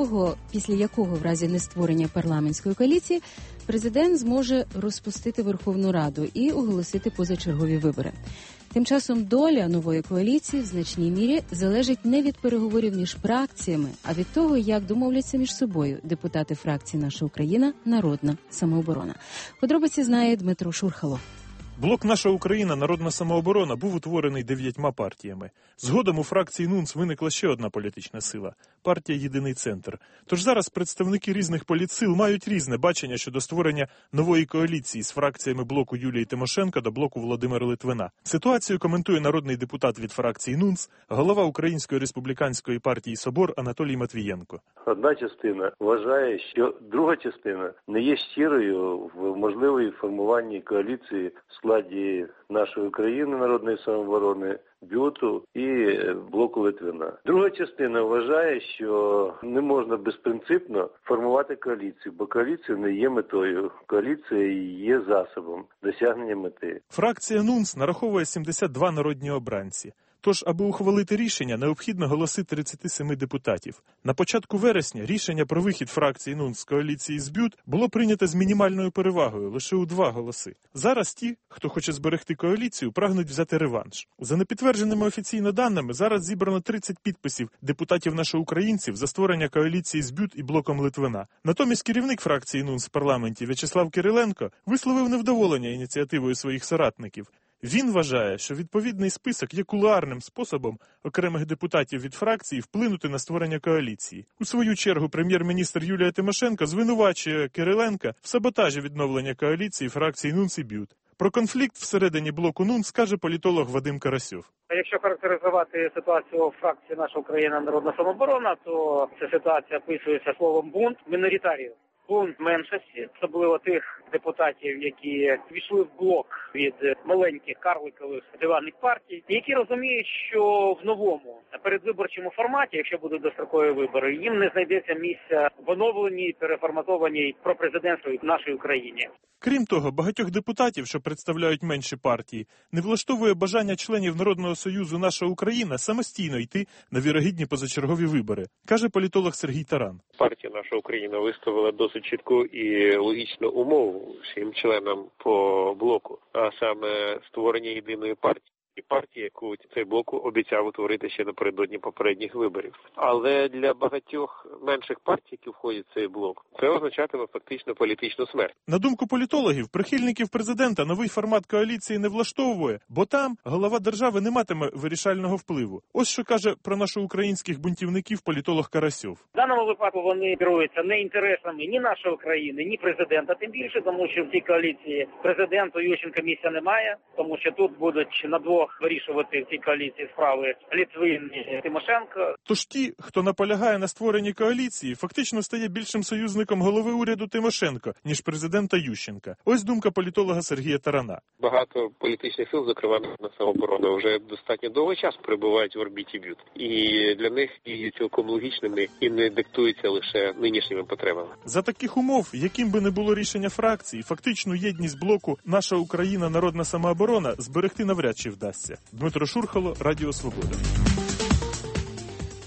Speaker 19: після якого в разі нестворення парламентської коаліції президент зможе розпустити Верховну Раду і оголосити позачергові вибори. Тим часом доля нової коаліції в значній мірі залежить не від переговорів між фракціями, а від того, як домовляться між собою депутати фракції «Наша Україна», «Народна самооборона». Подробиці знає Дмитро Шурхало.
Speaker 24: Блок «Наша Україна. Народна самооборона» був утворений 9 партіями. Згодом у фракції НУНС виникла ще одна політична сила – партія «Єдиний центр». Тож зараз представники різних політсил мають різне бачення щодо створення нової коаліції з фракціями блоку Юлії Тимошенко до блоку Володимира Литвина. Ситуацію коментує народний депутат від фракції НУНС, голова Української республіканської партії «Собор» Анатолій Матвієнко.
Speaker 20: Одна частина вважає, що друга частина не є щирою в можливій формуванні коаліції в складі «Нашої України», Народної самооборони, БЮТу і блоку Литвина. Друга частина вважає, що не можна безпринципно формувати коаліцію, бо коаліція не є метою. Коаліція є засобом досягнення мети.
Speaker 24: Фракція НУНС нараховує 72 народні обранці. Тож, аби ухвалити рішення, необхідно голоси 37 депутатів. На початку вересня рішення про вихід фракції НУНС з коаліції з БЮТ було прийнято з мінімальною перевагою, лише у 2 голоси. Зараз ті, хто хоче зберегти коаліцію, прагнуть взяти реванш. За непідтвердженими офіційно даними, зараз зібрано 30 підписів депутатів нашоукраїнців за створення коаліції з БЮТ і блоком Литвина. Натомість керівник фракції НУНС в парламенті В'ячеслав Кириленко висловив невдоволення ініціативою своїх соратників. Він вважає, що відповідний список є кулуарним способом окремих депутатів від фракції вплинути на створення коаліції. У свою чергу прем'єр-міністр Юлія Тимошенко звинувачує Кириленка в саботажі відновлення коаліції фракцій НУНС і БЮТ. Про конфлікт всередині блоку НУНС скаже політолог Вадим Карасьов.
Speaker 25: Якщо характеризувати ситуацію в фракції «Наша Україна. Народна самооборона», то ця ситуація описується словом «бунт» міноритарів. Бунт меншості, особливо тих депутатів, які війшли в блок від маленьких карликових диванних партій, які розуміють, що в новому передвиборчому форматі, якщо будуть дострокові вибори, їм не знайдеться місця в оновленій, переформатованій пропрезидентській нашій Україні.
Speaker 24: Крім того, багатьох депутатів, що представляють менші партії, не влаштовує бажання членів Народного союзу «Наша Україна» самостійно йти на вірогідні позачергові вибори, каже політолог Сергій Таран.
Speaker 26: Партія «Наша Україна» виставила досить чітку і логічну умову всім членам по блоку, а саме створення єдиної партії. І партії, яку цей блок обіцяв утворити ще напередодні попередніх виборів. Але для багатьох менших партій, які входять в цей блок, це означатиме фактично політичну смерть.
Speaker 24: На думку політологів, прихильників президента новий формат коаліції не влаштовує, бо там голова держави не матиме вирішального впливу. Ось що каже про нашоукраїнських бунтівників політолог Карасьов.
Speaker 25: В даному випадку вони керуються не інтересами ні нашої країни, ні президента, тим більше, тому що в цій коаліції президенту Ющенка місця немає, тому що тут будуть на двох вирішувати в цій коаліції справи Литвин і Тимошенко.
Speaker 24: Тож ті, хто наполягає на створенні коаліції, фактично стає більшим союзником голови уряду Тимошенко, ніж президента Ющенка. Ось думка політолога Сергія Тарана.
Speaker 26: Багато політичних сил, зокрема на самооборону, вже достатньо довгий час перебувають в орбіті БЮТ. І для них є цілком логічними і не диктуються лише нинішніми потребами.
Speaker 24: За таких умов, яким би не було рішення фракції, фактичну єдність блоку «Наша Україна. Народна самооборона» зберегти навряд чи вдасться. Дмитро Шурхало, Радіо Свобода.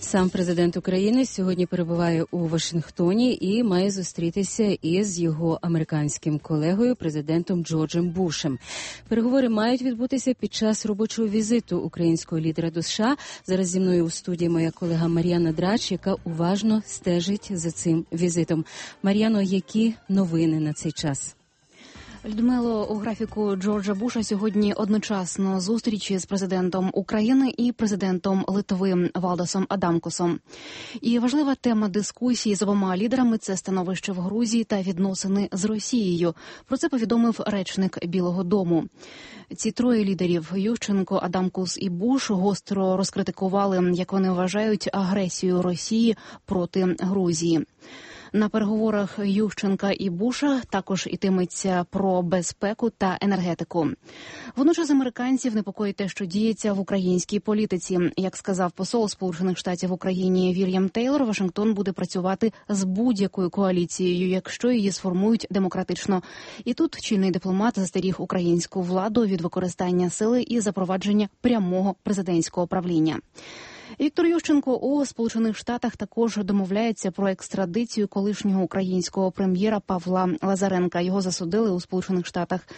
Speaker 19: Сам президент України сьогодні перебуває у Вашингтоні і має зустрітися із його американським колегою, президентом Джорджем Бушем. Переговори мають відбутися під час робочого візиту українського лідера до США. Зараз зі мною у студії моя колега Мар'яна Драч, яка уважно стежить за цим візитом. Мар'яно, які новини на цей час?
Speaker 3: Людмило, у графіку Джорджа Буша сьогодні одночасно зустрічі з президентом України і президентом Литви Валдасом Адамкусом. І важлива тема дискусії з обома лідерами – це становище в Грузії та відносини з Росією. Про це повідомив речник Білого дому. Ці троє лідерів – Ющенко, Адамкус і Буш – гостро розкритикували, як вони вважають, агресію Росії проти Грузії. На переговорах Ющенка і Буша також йтиметься про безпеку та енергетику. Водночас американців непокоїть те, що діється в українській політиці. Як сказав посол Сполучених Штатів в Україні Вільям Тейлор, Вашингтон буде працювати з будь-якою коаліцією, якщо її сформують демократично. І тут чільний дипломат застеріг українську владу від використання сили і запровадження прямого президентського правління. Віктор Ющенко у Сполучених Штатах також домовляється про екстрадицію колишнього українського прем'єра Павла Лазаренка. Його засудили у Сполучених Штатах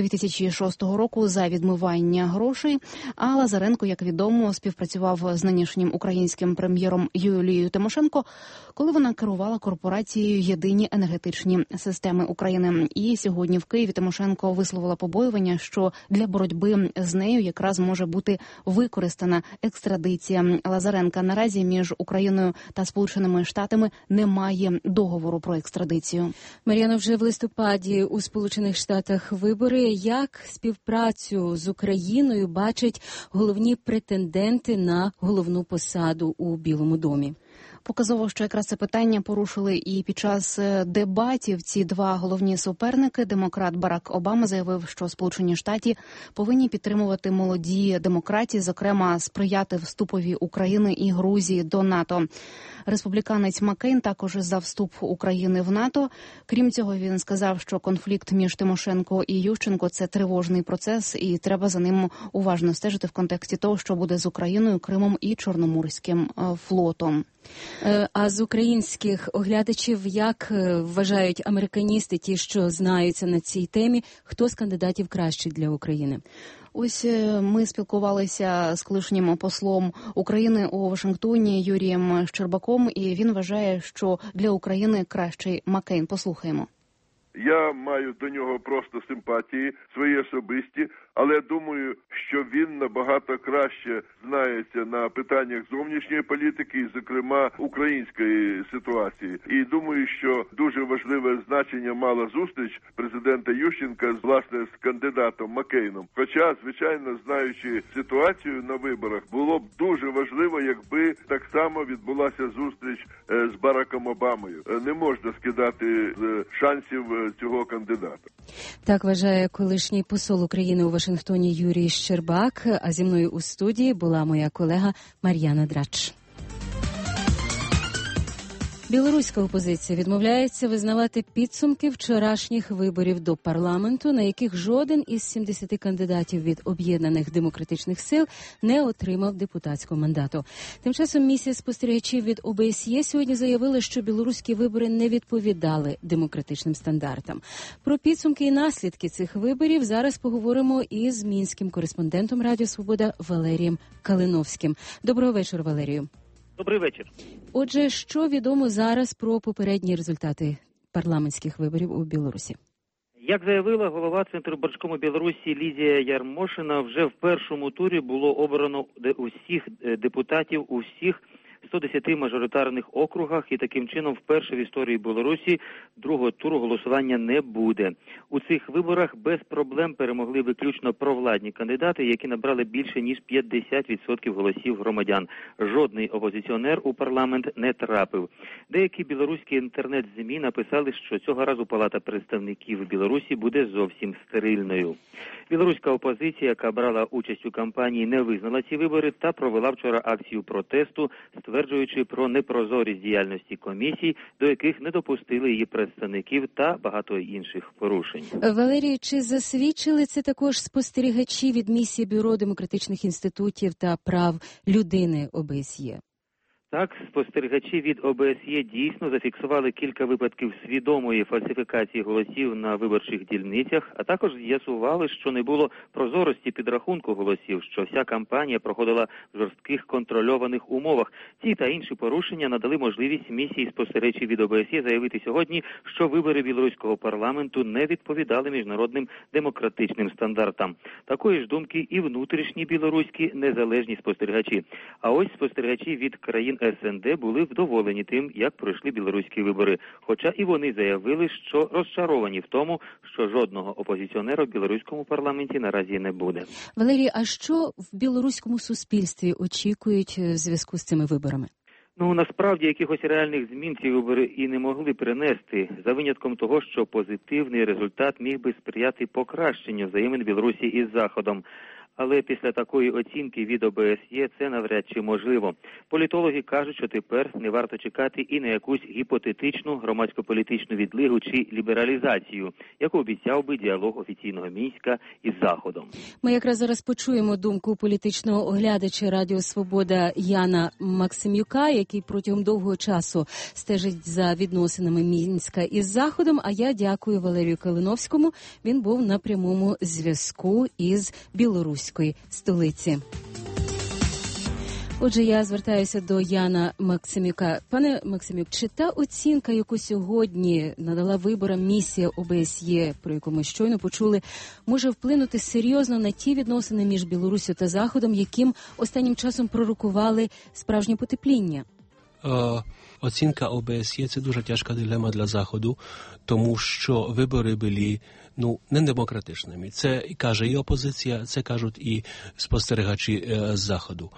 Speaker 3: 2006 року за відмивання грошей. А Лазаренко, як відомо, співпрацював з нинішнім українським прем'єром Юлією Тимошенко, коли вона керувала корпорацією «Єдині енергетичні системи України». І сьогодні в Києві Тимошенко висловила побоювання, що для боротьби з нею якраз може бути використана екстрадиція Лазаренка. Наразі між Україною та Сполученими Штатами немає договору про екстрадицію.
Speaker 19: Мар'яно, вже в листопаді у Сполучених Штатах вибори. Як співпрацю з Україною бачать головні претенденти на головну посаду у Білому домі?
Speaker 3: Показово, що якраз це питання порушили і під час дебатів. Ці два головні суперники. Демократ Барак Обама заявив, що Сполучені Штати повинні підтримувати молоді демократії, зокрема сприяти вступові України і Грузії до НАТО. Республіканець Маккейн також за вступ України в НАТО. Крім цього, він сказав, що конфлікт між Тимошенко і Ющенко – це тривожний процес, і треба за ним уважно стежити в контексті того, що буде з Україною, Кримом і Чорноморським флотом.
Speaker 19: А з українських оглядачів, як вважають американісти, ті, що знаються на цій темі, хто з кандидатів кращий для України?
Speaker 3: Ось ми спілкувалися з колишнім послом України у Вашингтоні Юрієм Щербаком, і він вважає, що для України кращий Маккейн. Послухаємо.
Speaker 21: Я маю до нього просто симпатії свої особисті, але думаю, що він набагато краще знається на питаннях зовнішньої політики, і, зокрема, української ситуації. І думаю, що дуже важливе значення мала зустріч президента Ющенка з кандидатом Маккейном. Хоча, звичайно, знаючи ситуацію на виборах, було б дуже важливо, якби так само відбулася зустріч з Бараком Обамою. Не можна скидати шансів цього кандидата.
Speaker 19: Так вважає колишній посол України у Вашингтоні Юрій Щербак, а зі мною у студії була моя колега Мар'яна Драч. Білоруська опозиція відмовляється визнавати підсумки вчорашніх виборів до парламенту, на яких жоден із 70 кандидатів від об'єднаних демократичних сил не отримав депутатського мандату. Тим часом місія спостерігачів від ОБСЄ сьогодні заявила, що білоруські вибори не відповідали демократичним стандартам. Про підсумки і наслідки цих виборів зараз поговоримо із мінським кореспондентом Радіо Свобода Валерієм Калиновським. Доброго вечора, Валерію.
Speaker 4: Добрий вечір.
Speaker 19: Отже, що відомо зараз про попередні результати парламентських виборів у Білорусі?
Speaker 4: Як заявила голова Центрвиборчкому Білорусі Лідія Ярмошина, вже в першому турі було обрано усіх депутатів у всіх 110 мажоритарних округах, і таким чином вперше в історії Білорусі другого туру голосування не буде. У цих виборах без проблем перемогли виключно провладні кандидати, які набрали більше ніж 50% голосів громадян. Жодний опозиціонер у парламент не трапив. Деякі білоруські інтернет-ЗМІ написали, що цього разу Палата представників Білорусі буде зовсім стерильною. Білоруська опозиція, яка брала участь у кампанії, не визнала ці вибори та провела вчора акцію протесту, стверджуючи про непрозорість діяльності комісій, до яких не допустили її представників та багато інших порушень.
Speaker 19: Валерій, чи засвідчили це також спостерігачі від місії Бюро демократичних інститутів та прав людини ОБСЄ?
Speaker 4: Так, спостерігачі від ОБСЄ дійсно зафіксували кілька випадків свідомої фальсифікації голосів на виборчих дільницях, а також з'ясували, що не було прозорості підрахунку голосів, що вся кампанія проходила в жорстких контрольованих умовах. Ці та інші порушення надали можливість місії спостерігачів від ОБСЄ заявити сьогодні, що вибори білоруського парламенту не відповідали міжнародним демократичним стандартам. Такої ж думки і внутрішні білоруські незалежні спостерігачі. А ось спостерігачі від країн СНД були вдоволені тим, як пройшли білоруські вибори. Хоча і вони заявили, що розчаровані в тому, що жодного опозиціонера в білоруському парламенті наразі не буде.
Speaker 19: Валерій, а що в білоруському суспільстві очікують у зв'язку з цими виборами?
Speaker 4: Насправді, якихось реальних змін ці вибори і не могли принести, за винятком того, що позитивний результат міг би сприяти покращенню взаємин Білорусі із Заходом. Але після такої оцінки від ОБСЄ це навряд чи можливо. Політологи кажуть, що тепер не варто чекати і на якусь гіпотетичну громадсько-політичну відлигу чи лібералізацію, яку обіцяв би діалог офіційного Мінська із Заходом.
Speaker 19: Ми якраз зараз почуємо думку політичного оглядача Радіо Свобода Яна Максимюка, який протягом довгого часу стежить за відносинами Мінська із Заходом, а я дякую Валерію Калиновському. Він був на прямому зв'язку із Білорусь столиці. Отже, я звертаюся до Яна Максимюка. Пане Максимюк, чи та оцінка, яку сьогодні надала виборам місія ОБСЄ, про яку ми щойно почули, може вплинути серйозно на ті відносини між Білоруссю та Заходом, яким останнім часом пророкували справжнє потепління?
Speaker 6: Оцінка ОБСЄ – це дуже тяжка дилема для Заходу, тому що вибори були не демократичними. Це каже і опозиція, це кажуть і спостерігачі з Заходу.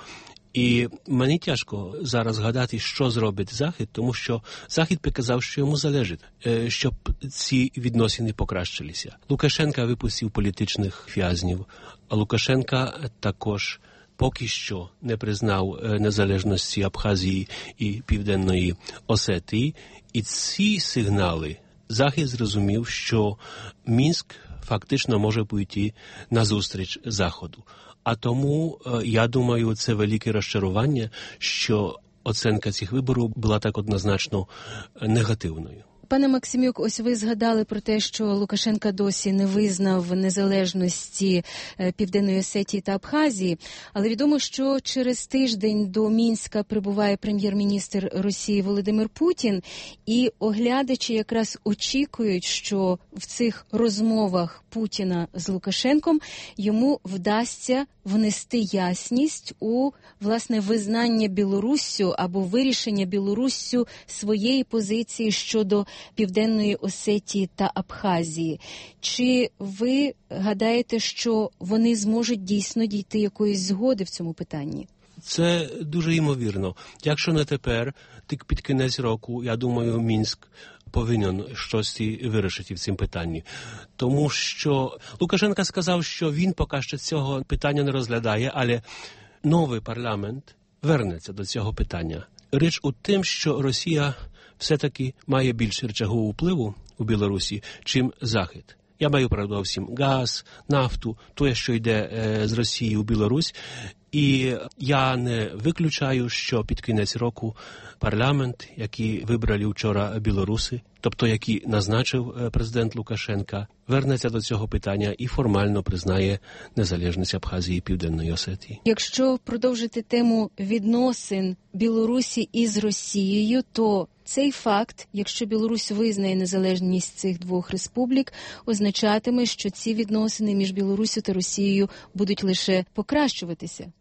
Speaker 6: І мені тяжко зараз згадати, що зробить Захід, тому що Захід показав, що йому залежить, щоб ці відносини покращилися. Лукашенко випустив політичних в'язнів, а Лукашенко також поки що не признав незалежності Абхазії і Південної Осетії. І ці сигнали Захід зрозумів, що Мінськ фактично може піти назустріч Заходу. А тому, я думаю, це велике розчарування, що оцінка цих виборів була так однозначно негативною.
Speaker 19: Пане Максимюк, ось ви згадали про те, що Лукашенко досі не визнав незалежності Південної Осетії та Абхазії, але відомо, що через тиждень до Мінська прибуває прем'єр-міністр Росії Володимир Путін, і оглядачі якраз очікують, що в цих розмовах Путіна з Лукашенком йому вдасться внести ясність у, власне, визнання Білоруссю або вирішення Білоруссю своєї позиції щодо Південної Осетії та Абхазії. Чи ви гадаєте, що вони зможуть дійсно дійти якоїсь згоди в цьому питанні?
Speaker 6: Це дуже ймовірно. Якщо не тепер, так під кінець року, я думаю, Мінськ повинен щось вирішити в цьому питанні. Тому що Лукашенко сказав, що він поки що цього питання не розглядає, але новий парламент вернеться до цього питання. Річ у тим, що Росія все-таки має більше рычагу впливу у Білорусі, чим Захід. Я маю передусім газ, нафту, те, що йде з Росії у Білорусь. І я не виключаю, що під кінець року парламент, який вибрали вчора білоруси, тобто який назначив президент Лукашенка, вернеться до цього питання і формально признає незалежність Абхазії і Південної Осетії.
Speaker 19: Якщо продовжити тему відносин Білорусі із Росією, то цей факт, якщо Білорусь визнає незалежність цих двох республік, означатиме, що ці відносини між Білоруссю та Росією будуть лише покращуватися.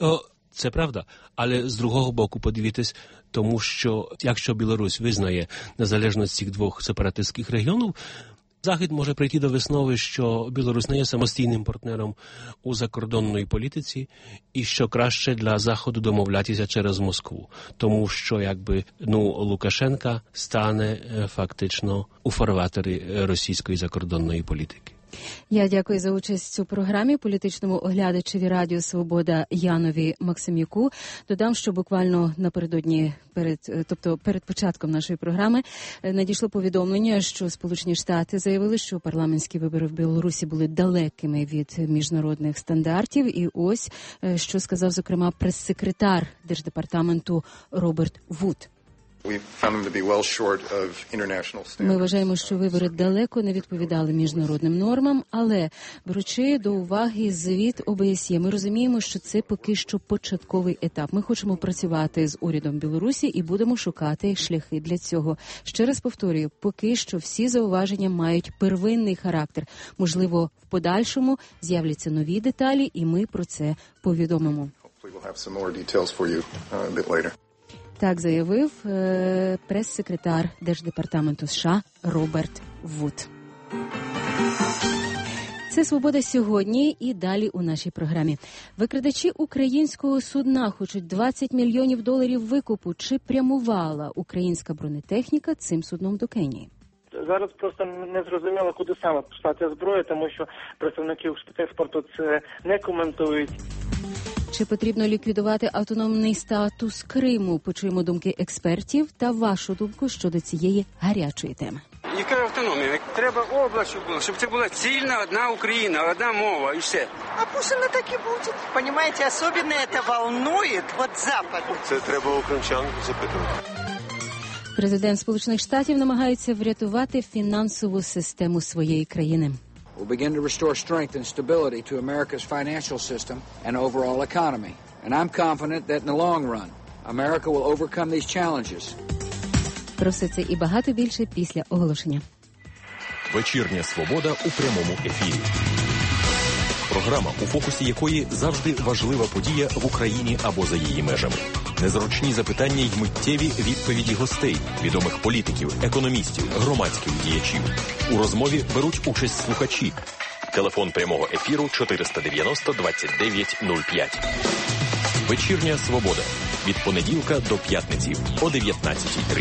Speaker 6: Це правда, але з другого боку подивитись, тому що якщо Білорусь визнає незалежність цих двох сепаратистських регіонів, Захід може прийти до виснови, що Білорусь не є самостійним партнером у закордонній політиці і що краще для Заходу домовлятися через Москву, тому що Лукашенка стане фактично у фарватері російської закордонної політики.
Speaker 19: Я дякую за участь у програмі політичному оглядачеві Радіо Свобода Янові Максимюку. Додам, що буквально напередодні, перед початком нашої програми, надійшло повідомлення, що Сполучені Штати заявили, що парламентські вибори в Білорусі були далекими від міжнародних стандартів. І ось, що сказав, зокрема, прес-секретар Держдепартаменту Роберт Вуд. Ми вважаємо, що вибори далеко не відповідали міжнародним нормам, але, беручи до уваги звіт ОБСЄ, ми розуміємо, що це поки що початковий етап. Ми хочемо працювати з урядом Білорусі і будемо шукати шляхи для цього. Ще раз повторюю, поки що всі зауваження мають первинний характер. Можливо, в подальшому з'являться нові деталі, і ми про це повідомимо. Так заявив прес-секретар Держдепартаменту США Роберт Вуд. Це «Свобода сьогодні» і далі у нашій програмі. Викрадачі українського судна хочуть $20 мільйонів викупу. Чи прямувала українська бронетехніка цим судном до Кенії?
Speaker 7: Зараз просто не зрозуміло, куди саме пішла ця зброя, тому що представники експорту це не коментують.
Speaker 19: Чи потрібно ліквідувати автономний статус Криму? Почуємо думки експертів та вашу думку щодо цієї гарячої теми.
Speaker 8: Яка автономія? Треба область, щоб це була цільна одна Україна, одна мова і все.
Speaker 9: А пусть вона так і буде. Понимаете, особенно это волнует вот Запад.
Speaker 8: Це треба у кримчан запитувати.
Speaker 19: Президент Сполучених Штатів намагається врятувати фінансову систему своєї країни.
Speaker 13: Will begin to restore strength and stability to America's financial system and overall economy. And I'm confident that in the long run, America will overcome these challenges.
Speaker 19: Про все це і багато більше після оголошення.
Speaker 1: Вечірня «Свобода» у прямому ефірі. Програма, у фокусі якої завжди важлива подія в Україні або за її межами. Незручні запитання й миттєві відповіді гостей, відомих політиків, економістів, громадських діячів. У розмові беруть участь слухачі. Телефон прямого ефіру 490-29-05. Вечірня «Свобода». Від понеділка до п'ятниці о 19:30.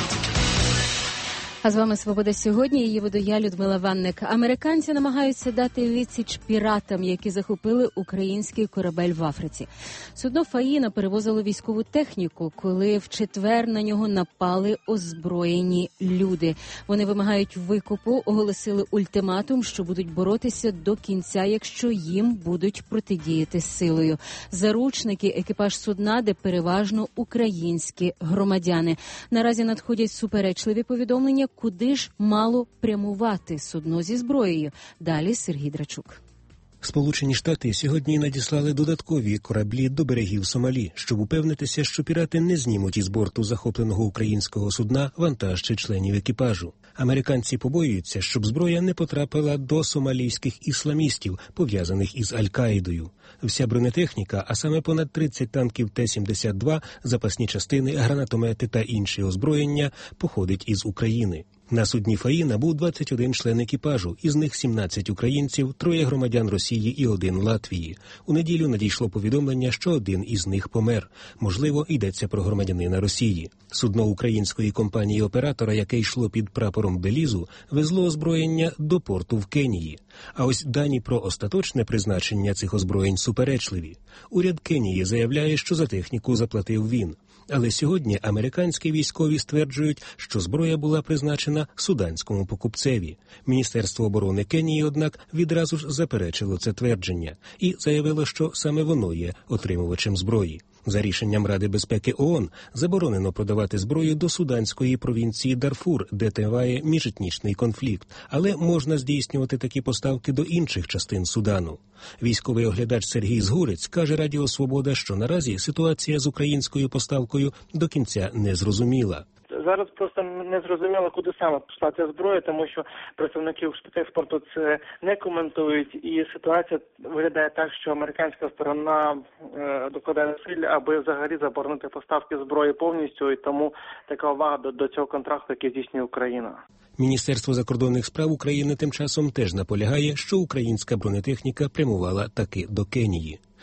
Speaker 19: А з вами «Свобода сьогодні» і її веду я, Людмила Ванник. Американці намагаються дати відсіч піратам, які захопили український корабель в Африці. Судно «Фаїна» перевозило військову техніку, коли в четвер на нього напали озброєні люди. Вони вимагають викупу, оголосили ультиматум, що будуть боротися до кінця, якщо їм будуть протидіяти силою. Заручники – екіпаж судна, де переважно українські громадяни. Наразі надходять суперечливі повідомлення, куди ж мало прямувати судно зі зброєю. Далі Сергій Драчук.
Speaker 5: Сполучені Штати сьогодні надіслали додаткові кораблі до берегів Сомалі, щоб упевнитися, що пірати не знімуть із борту захопленого українського судна вантаж чи членів екіпажу. Американці побоюються, щоб зброя не потрапила до сомалійських ісламістів, пов'язаних із Аль-Каїдою. Вся бронетехніка, а саме понад 30 танків Т-72, запасні частини, гранатомети та інші озброєння, походить із України. На судні «Фаїна» був 21 член екіпажу, із них 17 українців, 3 громадян Росії і 1 Латвії. У неділю надійшло повідомлення, що 1 із них помер. Можливо, йдеться про громадянина Росії. Судно української компанії-оператора, яке йшло під прапором Белізу, везло озброєння до порту в Кенії. А ось дані про остаточне призначення цих озброєнь суперечливі. Уряд Кенії заявляє, що за техніку заплатив він. Але сьогодні американські військові стверджують, що зброя була призначена суданському покупцеві. Міністерство оборони Кенії, однак, відразу ж заперечило це твердження і заявило, що саме воно є отримувачем зброї. За рішенням Ради безпеки ООН заборонено продавати зброю до суданської провінції Дарфур, де триває міжетнічний конфлікт, але можна здійснювати такі поставки до інших частин Судану. Військовий оглядач Сергій Згурець каже Радіо Свобода, що наразі ситуація з українською поставкою до кінця не зрозуміла.
Speaker 7: Зараз просто не зрозуміло, куди саме пішла ця зброя, тому що представники експорту це не коментують, і ситуація виглядає так, що американська сторона докладає зусиль, аби взагалі заборонити поставки зброї повністю, і тому така увага до цього контракту, який здійснює Україна.
Speaker 5: Міністерство закордонних справ України тим часом теж наполягає, що українська бронетехніка прямувала таки до Кенії.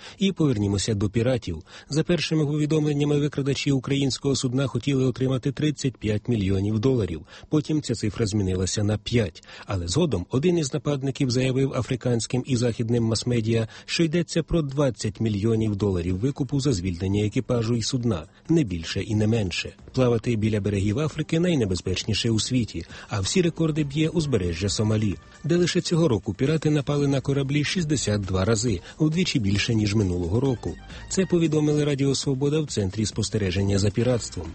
Speaker 5: І повернімося до піратів. За першими повідомленнями, викрадачі українського судна хотіли отримати $35 мільйонів. Потім ця цифра змінилася на 5. Але згодом один із нападників заявив африканським і західним мас-медіа, що йдеться про $20 мільйонів викупу за звільнення екіпажу і судна. Не більше і не менше. Плавати біля берегів Африки найнебезпечніше у світі, а всі рекорди б'є узбережжя Сомалі, де лише цього року пірати напали на кораблі 62 рази, удвічі більше, ніж минулого року. Це повідомили Радіо Свобода в Центрі спостереження за піратством.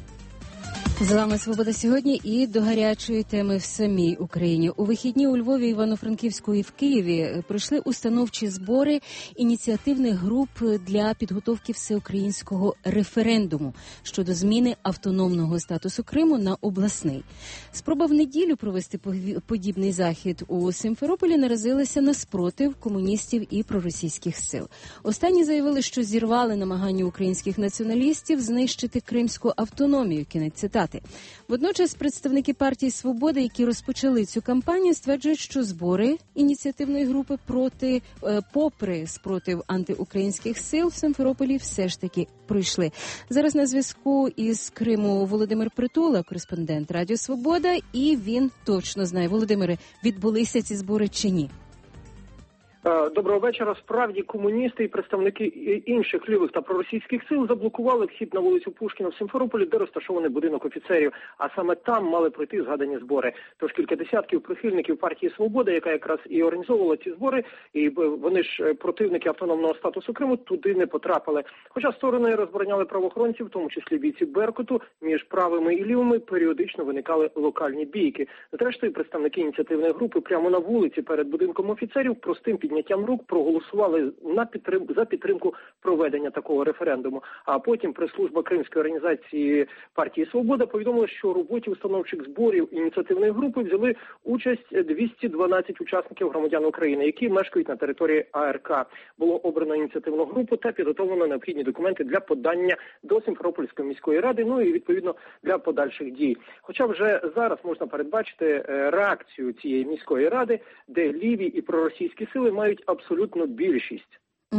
Speaker 19: З вами «Свобода сьогодні» і до гарячої теми в самій Україні. У вихідні у Львові, Івано-Франківську і в Києві пройшли установчі збори ініціативних груп для підготовки всеукраїнського референдуму щодо зміни автономного статусу Криму на обласний. Спроба в неділю провести подібний захід у Сімферополі наразилася на спротив комуністів і проросійських сил. Останні заявили, що зірвали намагання українських націоналістів знищити кримську автономію. Кінець цитати. Водночас представники партії «Свобода», які розпочали цю кампанію, стверджують, що збори ініціативної групи попри спротив антиукраїнських сил в Симферополі все ж таки пройшли. Зараз на зв'язку із Криму Володимир Притула, кореспондент Радіо Свобода, і він точно знає. Володимире, відбулися ці збори чи ні?
Speaker 10: Доброго вечора. Справді, комуністи і представники інших лівих та проросійських сил заблокували вхід на вулицю Пушкіна в Сімферополі, де розташований будинок офіцерів. А саме там мали пройти згадані збори. Тож кілька десятків прихильників партії «Свобода», яка якраз і організовувала ці збори, і вони ж противники автономного статусу Криму, туди не потрапили. Хоча сторони розбороняли правоохоронців, в тому числі бійці Беркуту, між правими і лівими періодично виникали локальні бійки. Зрештою, представники ініціативної групи прямо на вулиці перед будинком офіцерів простим підняттям рук проголосували за підтримку проведення такого референдуму. А потім прес-служба Кримської організації партії «Свобода» повідомила, що у роботі установчих зборів ініціативної групи взяли участь 212 учасників громадян України, які мешкають на території АРК. Було обрано ініціативну групу та підготовлено необхідні документи для подання до Сімферопольської міської ради, ну і відповідно для подальших дій. Хоча вже зараз можна передбачити реакцію цієї міської ради, де ліві і проросійські сили мають абсолютну більшість.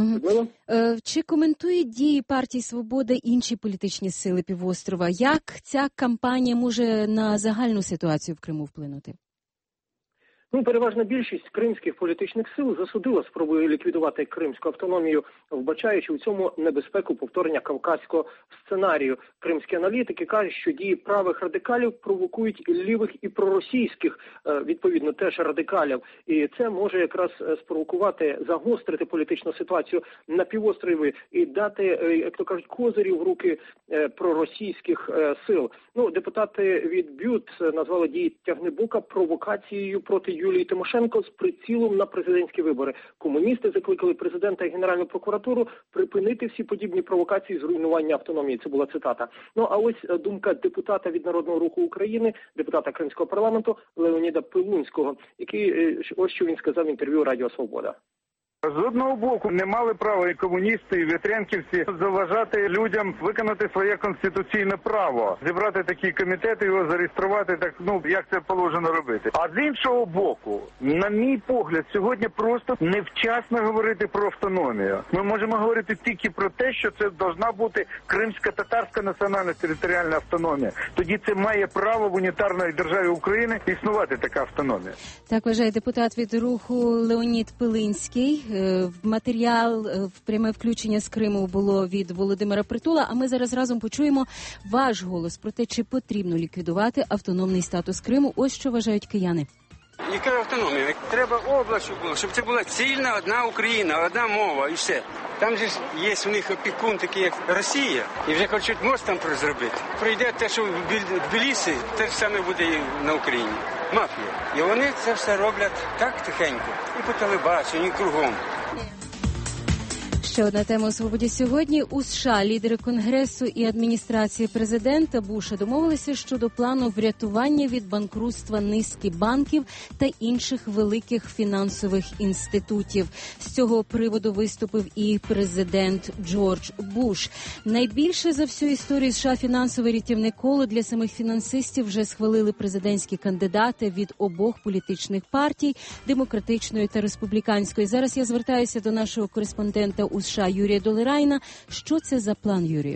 Speaker 19: Чи коментують дії партії «Свобода» інші політичні сили півострова? Як ця кампанія може на загальну ситуацію в Криму вплинути?
Speaker 10: Переважна більшість кримських політичних сил засудила спробою ліквідувати кримську автономію, вбачаючи у цьому небезпеку повторення кавказького сценарію. Кримські аналітики кажуть, що дії правих радикалів провокують лівих і проросійських, відповідно, теж радикалів. І це може якраз спровокувати, загострити політичну ситуацію на півострові і дати, як то кажуть, козирів в руки проросійських сил. Депутати від БЮТ назвали дії Тягнебока провокацією проти Юлії Тимошенко з прицілом на президентські вибори. Комуністи закликали президента і Генеральну прокуратуру припинити всі подібні провокації з руйнування автономії. Це була цитата. А ось думка депутата від Народного руху України, депутата Кримського парламенту Леоніда Пилунського, який ось що він сказав в інтерв'ю Радіо Свобода.
Speaker 14: З одного боку, не мали права і комуністи, і вітрянківці заважати людям виконати своє конституційне право, зібрати такі комітети, його зареєструвати, так, як це положено робити. А з іншого боку, на мій погляд, сьогодні просто невчасно говорити про автономію. Ми можемо говорити тільки про те, що це повинна бути кримсько-татарська національна територіальна автономія. Тоді це має право в унітарної державі України існувати така автономія.
Speaker 19: Так вважає депутат від руху Леонід Пилинський. Матеріал в пряме включення з Криму було від Володимира Притула, а ми зараз разом почуємо ваш голос про те, чи потрібно ліквідувати автономний статус Криму. Ось що вважають кияни.
Speaker 8: Яка автономія? Треба область, щоб це була цільна одна Україна, одна мова і все. Там же є у них опікун такий, як Росія, і вже хочуть мост там зробити. Прийде те, що в Тбілісі, те ж саме буде і на Україні. Мафія. І вони це все роблять так тихенько. І по телебаченню, і кругом.
Speaker 19: Ще одна тема у «Свободі сьогодні». У США лідери Конгресу і адміністрації президента Буша домовилися щодо плану врятування від банкрутства низки банків та інших великих фінансових інститутів. З цього приводу виступив і президент Джордж Буш. Найбільше за всю історію США фінансове рятівне коло для самих фінансистів вже схвалили президентські кандидати від обох політичних партій – демократичної та республіканської. Зараз я звертаюся до нашого кореспондента у США Юрія Долерайна. Що це за план, Юрію?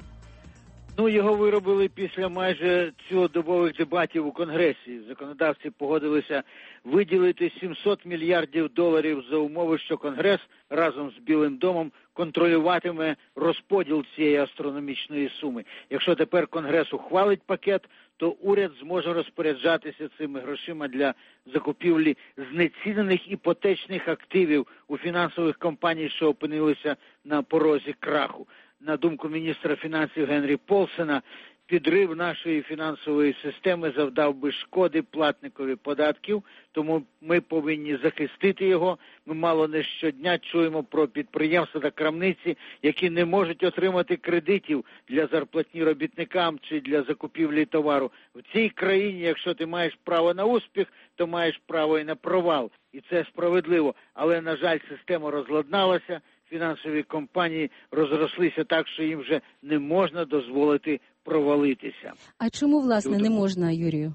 Speaker 2: Його виробили після майже цілодобових дебатів у Конгресі. Законодавці погодилися виділити $700 мільярдів за умови, що Конгрес разом з Білим домом контролюватиме розподіл цієї астрономічної суми. Якщо тепер Конгрес ухвалить пакет, то уряд зможе розпоряджатися цими грошима для закупівлі знецінених іпотечних активів у фінансових компаній, що опинилися на порозі краху. На думку міністра фінансів Генрі Полсена, підрив нашої фінансової системи завдав би шкоди платникові податків, тому ми повинні захистити його. Ми мало не щодня чуємо про підприємства та крамниці, які не можуть отримати кредитів для зарплатні робітникам чи для закупівлі товару. В цій країні, якщо ти маєш право на успіх, то маєш право і на провал. І це справедливо. Але, на жаль, система розладналася. Фінансові компанії розрослися так, що їм вже не можна дозволити провалитися.
Speaker 19: А чому, власне, не можна, Юрію?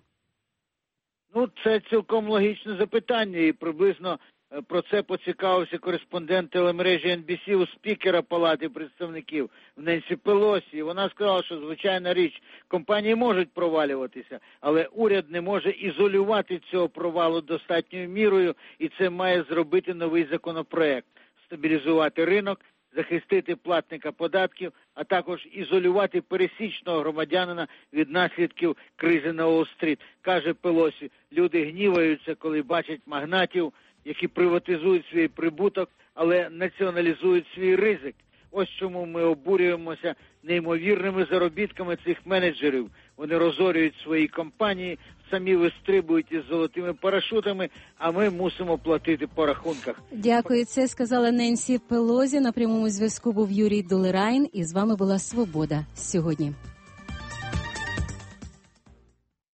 Speaker 2: Це цілком логічне запитання, і приблизно про це поцікавився кореспондент телемережі NBC у спікера Палати представників Ненсі Пелосі. Вона сказала, що звичайна річ, компанії можуть провалюватися, але уряд не може ізолювати цього провалу достатньою мірою, і це має зробити новий законопроект. Стабілізувати ринок, захистити платника податків, а також ізолювати пересічного громадянина від наслідків кризи на Уолл-стріт. Каже Пелосі, люди гніваються, коли бачать магнатів, які приватизують свій прибуток, але націоналізують свій ризик. Ось чому ми обурюємося неймовірними заробітками цих менеджерів. Вони розорюють свої компанії, самі вистрибують із золотими парашутами, а ми мусимо платити по рахунках.
Speaker 19: Дякую. Це сказала Ненсі Пелозі. На прямому зв'язку був Юрій Долерайн. І з вами була «Свобода» сьогодні.